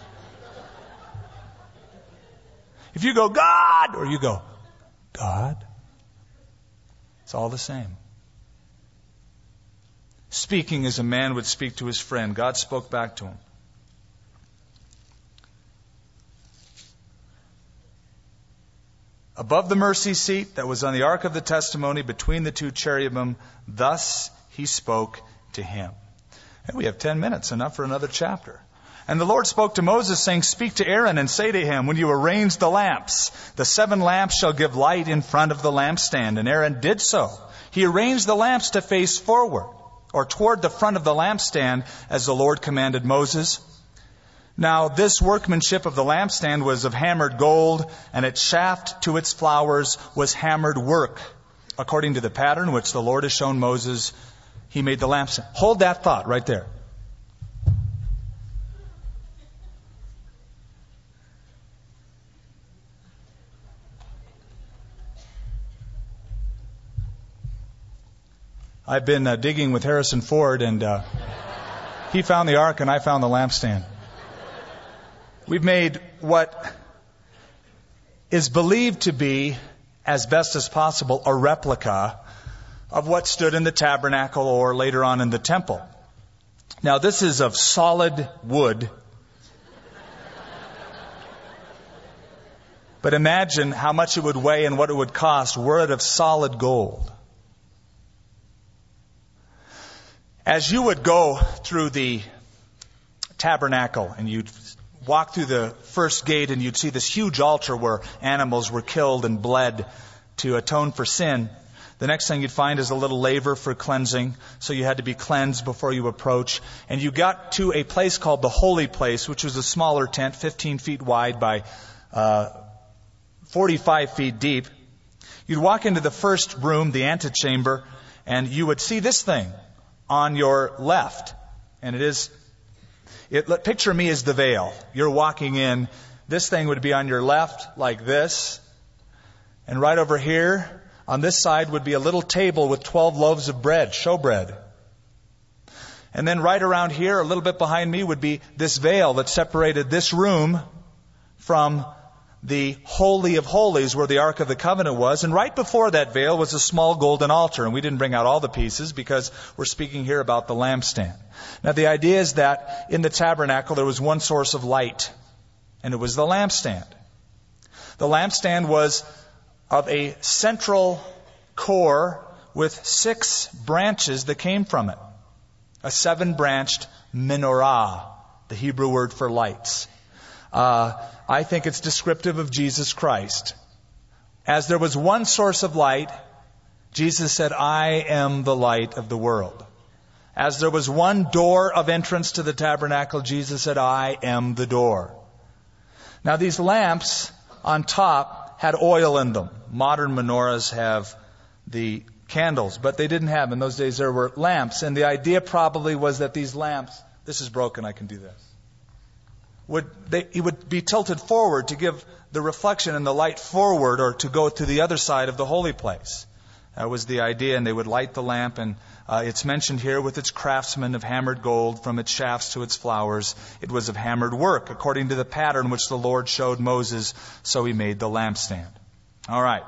Speaker 1: If you go, God, or you go, God, it's all the same. Speaking as a man would speak to his friend. God spoke back to him. Above the mercy seat that was on the ark of the testimony between the two cherubim, thus He spoke to him. And we have 10 minutes, enough for another chapter. And the Lord spoke to Moses, saying, speak to Aaron and say to him, when you arrange the lamps, the 7 lamps shall give light in front of the lampstand. And Aaron did so. He arranged the lamps to face forward, or toward the front of the lampstand, as the Lord commanded Moses. Now this workmanship of the lampstand was of hammered gold, and its shaft to its flowers was hammered work. According to the pattern which the Lord has shown Moses, He made the lampstand. Hold that thought right there. I've been digging with Harrison Ford, and he found the ark and I found the lampstand. We've made what is believed to be, as best as possible, a replica of what stood in the tabernacle or later on in the temple. Now this is of solid wood. But imagine how much it would weigh and what it would cost were it of solid gold. As you would go through the tabernacle and you'd walk through the first gate and you'd see this huge altar where animals were killed and bled to atone for sin, the next thing you'd find is a little laver for cleansing. So you had to be cleansed before you approach. And you got to a place called the Holy Place, which was a smaller tent, 15 feet wide by 45 feet deep. You'd walk into the first room, the antechamber, and you would see this thing on your left. And picture me as the veil. You're walking in. This thing would be on your left like this. And right over here on this side would be a little table with 12 loaves of bread, showbread. And then right around here, a little bit behind me, would be this veil that separated this room from the Holy of Holies where the Ark of the Covenant was. And right before that veil was a small golden altar. And we didn't bring out all the pieces because we're speaking here about the lampstand. Now the idea is that in the tabernacle there was one source of light. And it was the lampstand. The lampstand was of a central core with 6 branches that came from it. A 7-branched menorah, the Hebrew word for lights. I think it's descriptive of Jesus Christ. As there was one source of light, Jesus said, I am the light of the world. As there was one door of entrance to the tabernacle, Jesus said, I am the door. Now these lamps on top had oil in them. Modern menorahs have the candles, but they didn't have. In those days there were lamps. And the idea probably was that these lamps, this is broken, I can do this. It would be tilted forward to give the reflection and the light forward or to go to the other side of the holy place. That was the idea, and they would light the lamp, and it's mentioned here with its craftsmen of hammered gold, from its shafts to its flowers. It was of hammered work, according to the pattern which the Lord showed Moses, so he made the lampstand. All right.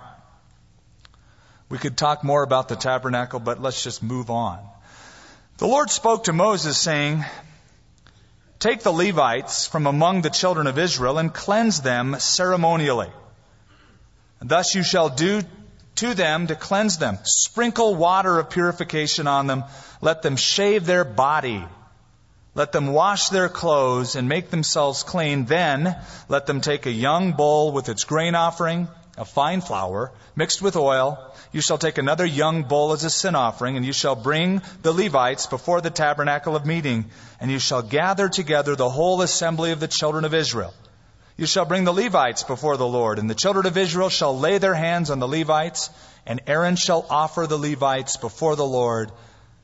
Speaker 1: We could talk more about the tabernacle, but let's just move on. The Lord spoke to Moses, saying, take the Levites from among the children of Israel and cleanse them ceremonially. And thus you shall do to them to cleanse them. Sprinkle water of purification on them. Let them shave their body. Let them wash their clothes and make themselves clean. Then let them take a young bull with its grain offering, of fine flour, mixed with oil. You shall take another young bull as a sin offering, and you shall bring the Levites before the tabernacle of meeting, and you shall gather together the whole assembly of the children of Israel. You shall bring the Levites before the Lord, and the children of Israel shall lay their hands on the Levites, and Aaron shall offer the Levites before the Lord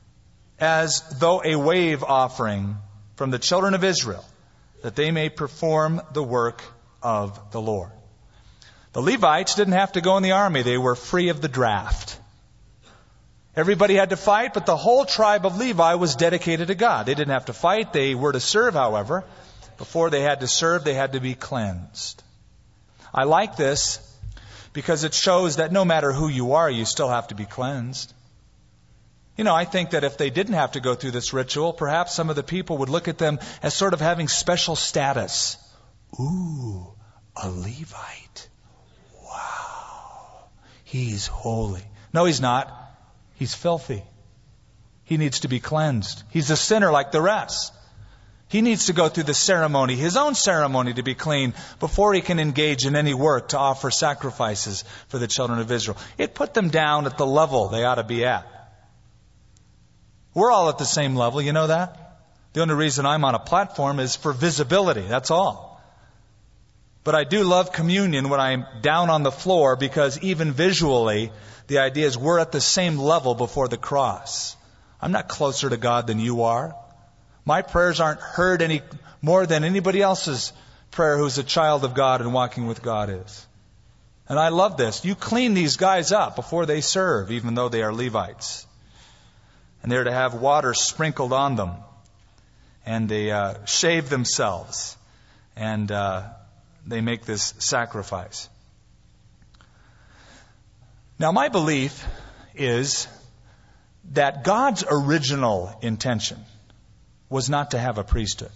Speaker 1: as though a wave offering from the children of Israel, that they may perform the work of the Lord. The Levites didn't have to go in the army. They were free of the draft. Everybody had to fight, but the whole tribe of Levi was dedicated to God. They didn't have to fight. They were to serve, however. Before they had to serve, they had to be cleansed. I like this because it shows that no matter who you are, you still have to be cleansed. You know, I think that if they didn't have to go through this ritual, perhaps some of the people would look at them as sort of having special status. Ooh, a Levite. Wow, he's holy. No, he's not. He's filthy. He needs to be cleansed. He's a sinner like the rest. He needs to go through the ceremony, his own ceremony, to be clean before he can engage in any work to offer sacrifices for the children of Israel. It put them down at the level they ought to be at. We're all at the same level, you know that? The only reason I'm on a platform is for visibility, that's all. But I do love communion when I'm down on the floor, because even visually, the idea is we're at the same level before the cross. I'm not closer to God than you are. My prayers aren't heard any more than anybody else's prayer who's a child of God and walking with God is. And I love this. You clean these guys up before they serve, even though they are Levites. And they're to have water sprinkled on them. And they shave themselves. And they make this sacrifice. Now, my belief is that God's original intention was not to have a priesthood.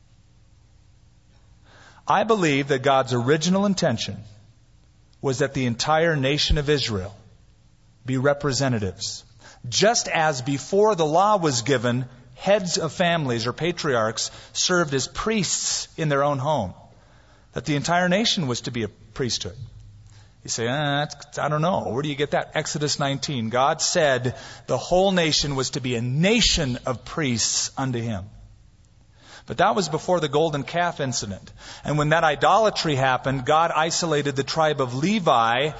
Speaker 1: I believe that God's original intention was that the entire nation of Israel be representatives. Just as before the law was given, heads of families or patriarchs served as priests in their own home, that the entire nation was to be a priesthood. You say, I don't know. Where do you get that? Exodus 19. God said the whole nation was to be a nation of priests unto Him. But that was before the golden calf incident. And when that idolatry happened, God isolated the tribe of Levi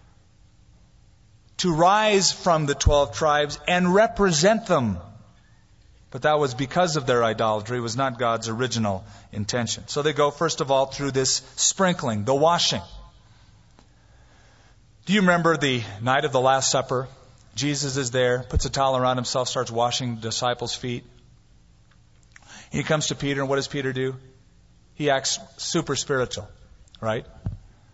Speaker 1: to rise from the 12 tribes and represent them. But that was because of their idolatry. It was not God's original intention. So they go, first of all, through this sprinkling, the washing. Do you remember the night of the Last Supper? Jesus is there, puts a towel around himself, starts washing the disciples' feet. He comes to Peter, and what does Peter do? He acts super spiritual, right?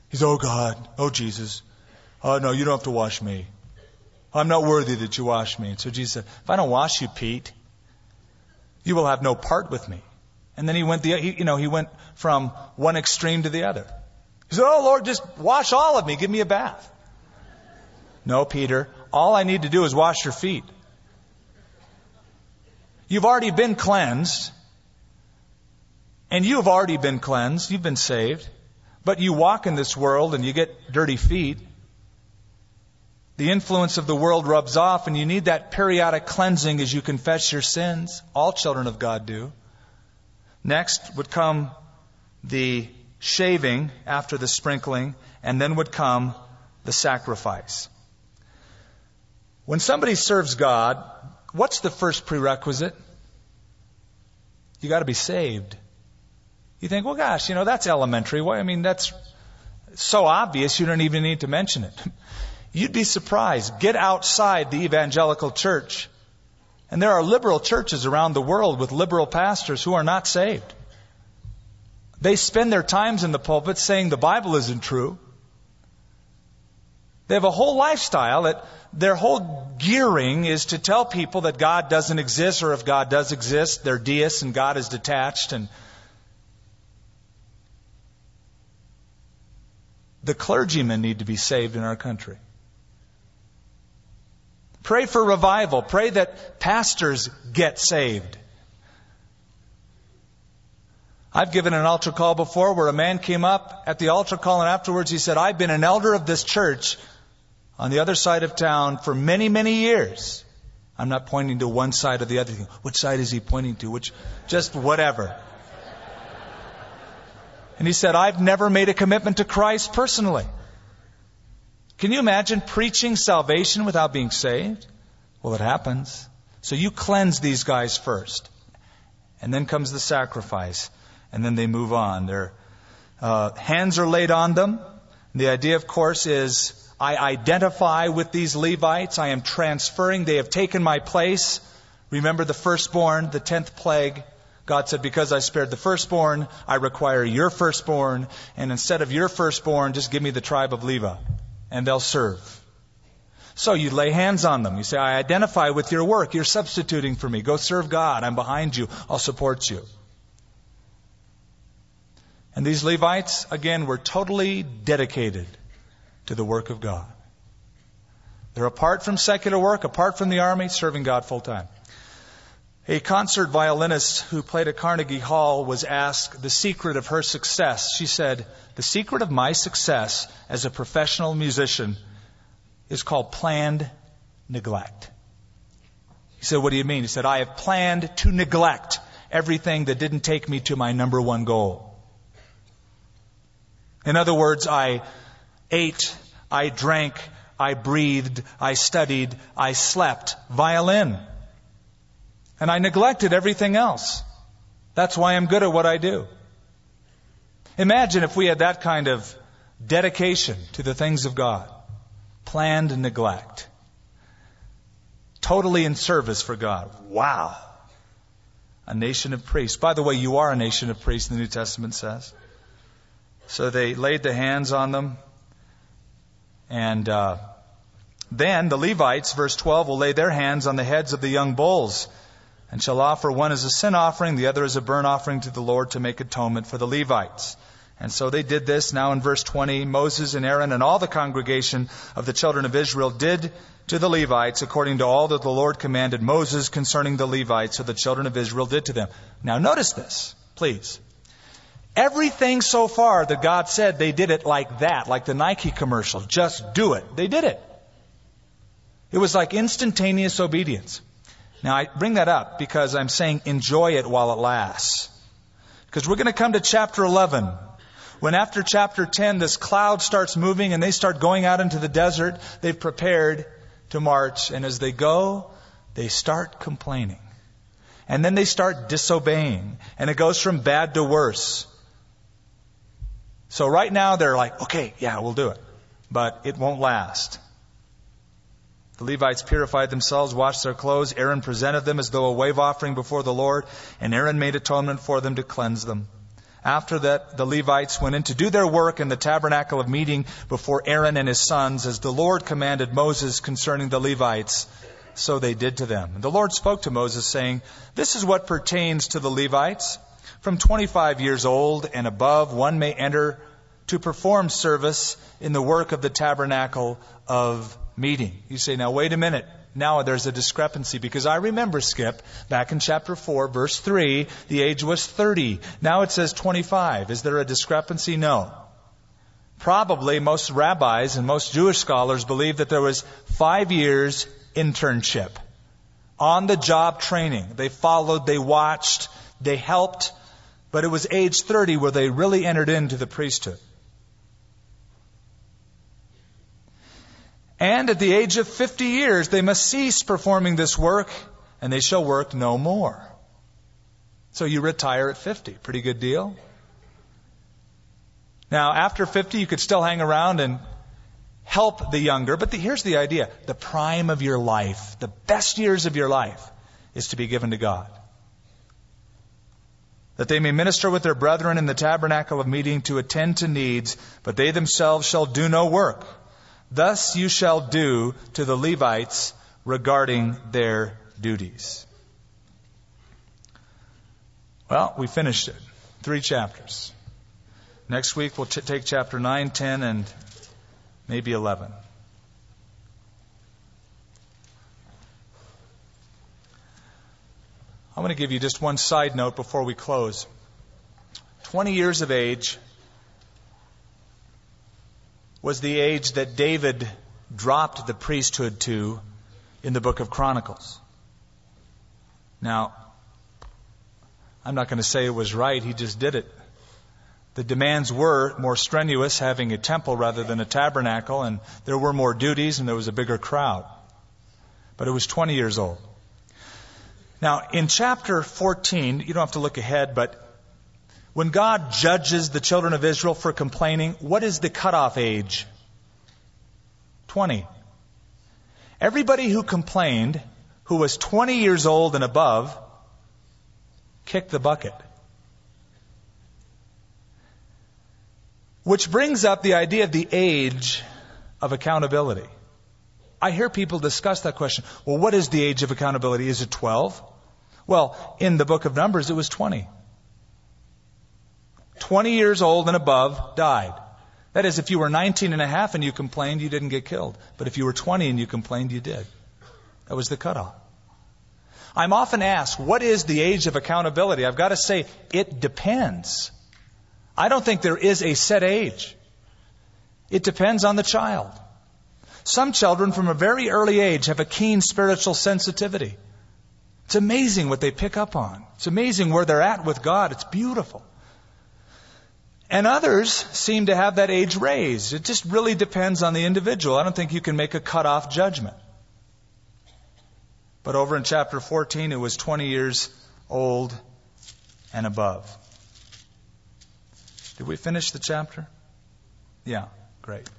Speaker 1: He said, oh God, oh Jesus, oh no, you don't have to wash me. I'm not worthy that you wash me. And so Jesus said, if I don't wash you, Pete, you will have no part with me. And then he went from one extreme to the other. He said, oh Lord, just wash all of me. Give me a bath. No, Peter, all I need to do is wash your feet. You've already been cleansed. And you have already been cleansed. You've been saved. But you walk in this world and you get dirty feet. The influence of the world rubs off, and you need that periodic cleansing as you confess your sins. All children of God do. Next would come the shaving after the sprinkling, and then would come the sacrifice. When somebody serves God, what's the first prerequisite? You got to be saved. You think, well, gosh, that's elementary. Well, that's so obvious you don't even need to mention it. You'd be surprised. Get outside the evangelical church. And there are liberal churches around the world with liberal pastors who are not saved. They spend their times in the pulpit saying the Bible isn't true. They have a whole lifestyle that their whole gearing is to tell people that God doesn't exist, or if God does exist, they're deists and God is detached. And the clergymen need to be saved in our country. Pray for revival. Pray that pastors get saved. I've given an altar call before where a man came up at the altar call, and afterwards he said, I've been an elder of this church on the other side of town for many, many years. I'm not pointing to one side or the other. Which side is he pointing to? Just whatever. And he said, I've never made a commitment to Christ personally. Can you imagine preaching salvation without being saved? Well, it happens. So you cleanse these guys first. And then comes the sacrifice. And then they move on. Their hands are laid on them. And the idea, of course, is I identify with these Levites. I am transferring. They have taken my place. Remember the firstborn, the 10th plague. God said, because I spared the firstborn, I require your firstborn. And instead of your firstborn, just give me the tribe of Levi. And they'll serve. So you lay hands on them. You say, I identify with your work. You're substituting for me. Go serve God. I'm behind you. I'll support you. And these Levites, again, were totally dedicated to the work of God. They're apart from secular work, apart from the army, serving God full time. A concert violinist who played at Carnegie Hall was asked the secret of her success. She said, the secret of my success as a professional musician is called planned neglect. He said, what do you mean? He said, I have planned to neglect everything that didn't take me to my number one goal. In other words, I ate, I drank, I breathed, I studied, I slept violin. And I neglected everything else. That's why I'm good at what I do. Imagine if we had that kind of dedication to the things of God. Planned neglect. Totally in service for God. Wow. A nation of priests. By the way, you are a nation of priests, the New Testament says. So they laid the hands on them. And then the Levites, verse 12, will lay their hands on the heads of the young bulls and shall offer one as a sin offering, the other as a burnt offering to the Lord to make atonement for the Levites. And so they did this. Now in verse 20, Moses and Aaron and all the congregation of the children of Israel did to the Levites according to all that the Lord commanded Moses concerning the Levites, so the children of Israel did to them. Now notice this, please. Everything so far that God said, they did it like that, like the Nike commercial. Just do it. They did it. It was like instantaneous obedience. Now, I bring that up because I'm saying enjoy it while it lasts. Because we're going to come to chapter 11. When after chapter 10, this cloud starts moving and they start going out into the desert, they've prepared to march. And as they go, they start complaining. And then they start disobeying. And it goes from bad to worse. So right now they're like, okay, yeah, we'll do it. But it won't last. The Levites purified themselves, washed their clothes. Aaron presented them as though a wave offering before the Lord. And Aaron made atonement for them to cleanse them. After that, the Levites went in to do their work in the tabernacle of meeting before Aaron and his sons, as the Lord commanded Moses concerning the Levites. So they did to them. And the Lord spoke to Moses, saying, "This is what pertains to the Levites. From 25 years old and above, one may enter to perform service in the work of the tabernacle of meeting." You say, now wait a minute. Now there's a discrepancy, because I remember, Skip, back in chapter 4, verse 3, the age was 30. Now it says 25. Is there a discrepancy? No. Probably most rabbis and most Jewish scholars believe that there was 5 years internship, on-the-job training. They followed, they watched, they helped, but it was age 30 where they really entered into the priesthood. And at the age of 50 years, they must cease performing this work, and they shall work no more. So you retire at 50. Pretty good deal. Now, after 50, you could still hang around and help the younger. But here's the idea. The prime of your life, the best years of your life, is to be given to God. That they may minister with their brethren in the tabernacle of meeting to attend to needs, but they themselves shall do no work. Thus you shall do to the Levites regarding their duties. Well, we finished it. 3 chapters. Next week we'll take chapter 9, 10, and maybe 11. I'm going to give you just one side note before we close. 20 years of age was the age that David dropped the priesthood to in the book of Chronicles. Now, I'm not going to say it was right. He just did it. The demands were more strenuous, having a temple rather than a tabernacle, and there were more duties and there was a bigger crowd. But it was 20 years old. Now, in chapter 14, you don't have to look ahead, but when God judges the children of Israel for complaining, what is the cutoff age? 20. Everybody who complained, who was 20 years old and above, kicked the bucket. Which brings up the idea of the age of accountability. I hear people discuss that question. Well, what is the age of accountability? Is it 12? Well, in the book of Numbers, it was 20. 20 years old and above died. That is, if you were 19 and a half and you complained, you didn't get killed. But if you were 20 and you complained, you did. That was the cutoff. I'm often asked, what is the age of accountability? I've got to say, it depends. I don't think there is a set age. It depends on the child. Some children from a very early age have a keen spiritual sensitivity. It's amazing what they pick up on. It's amazing where they're at with God. It's beautiful. And others seem to have that age raised. It just really depends on the individual. I don't think you can make a cutoff judgment. But over in chapter 14, it was 20 years old and above. Did we finish the chapter? Yeah, great.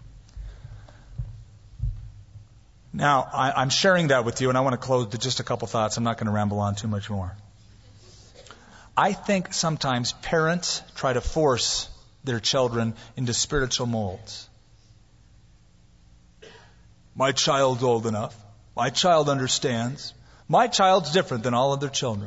Speaker 1: Now, I'm sharing that with you, and I want to close with just a couple thoughts. I'm not going to ramble on too much more. I think sometimes parents try to force their children into spiritual molds. My child's old enough. My child understands. My child's different than all other children.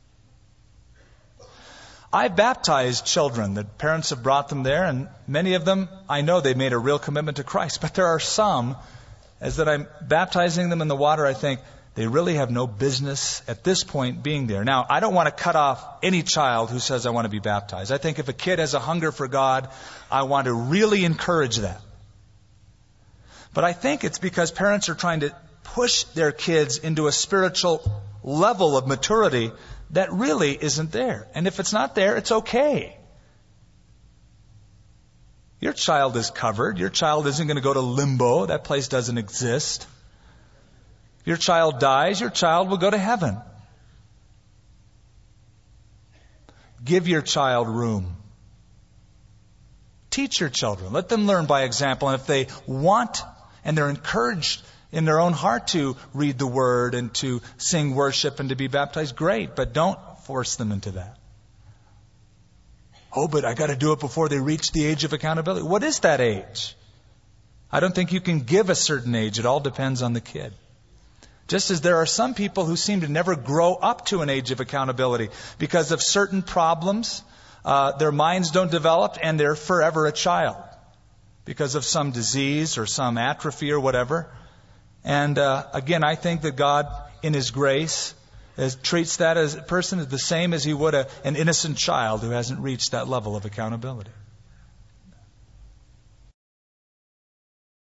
Speaker 1: I've baptized children that parents have brought them there, and many of them, I know they've made a real commitment to Christ. But there are some, as that I'm baptizing them in the water, I think, they really have no business at this point being there. Now, I don't want to cut off any child who says, I want to be baptized. I think if a kid has a hunger for God, I want to really encourage that. But I think it's because parents are trying to push their kids into a spiritual level of maturity that really isn't there. And if it's not there, it's okay. Your child is covered. Your child isn't going to go to limbo. That place doesn't exist. If your child dies, your child will go to heaven. Give your child room. Teach your children. Let them learn by example. And if they want and they're encouraged in their own heart to read the Word and to sing worship and to be baptized, great. But don't force them into that. Oh, but I got to do it before they reach the age of accountability. What is that age? I don't think you can give a certain age. It all depends on the kid. Just as there are some people who seem to never grow up to an age of accountability because of certain problems, their minds don't develop and they're forever a child because of some disease or some atrophy or whatever. And again, I think that God, in His grace, treats that as a person the same as He would an innocent child who hasn't reached that level of accountability.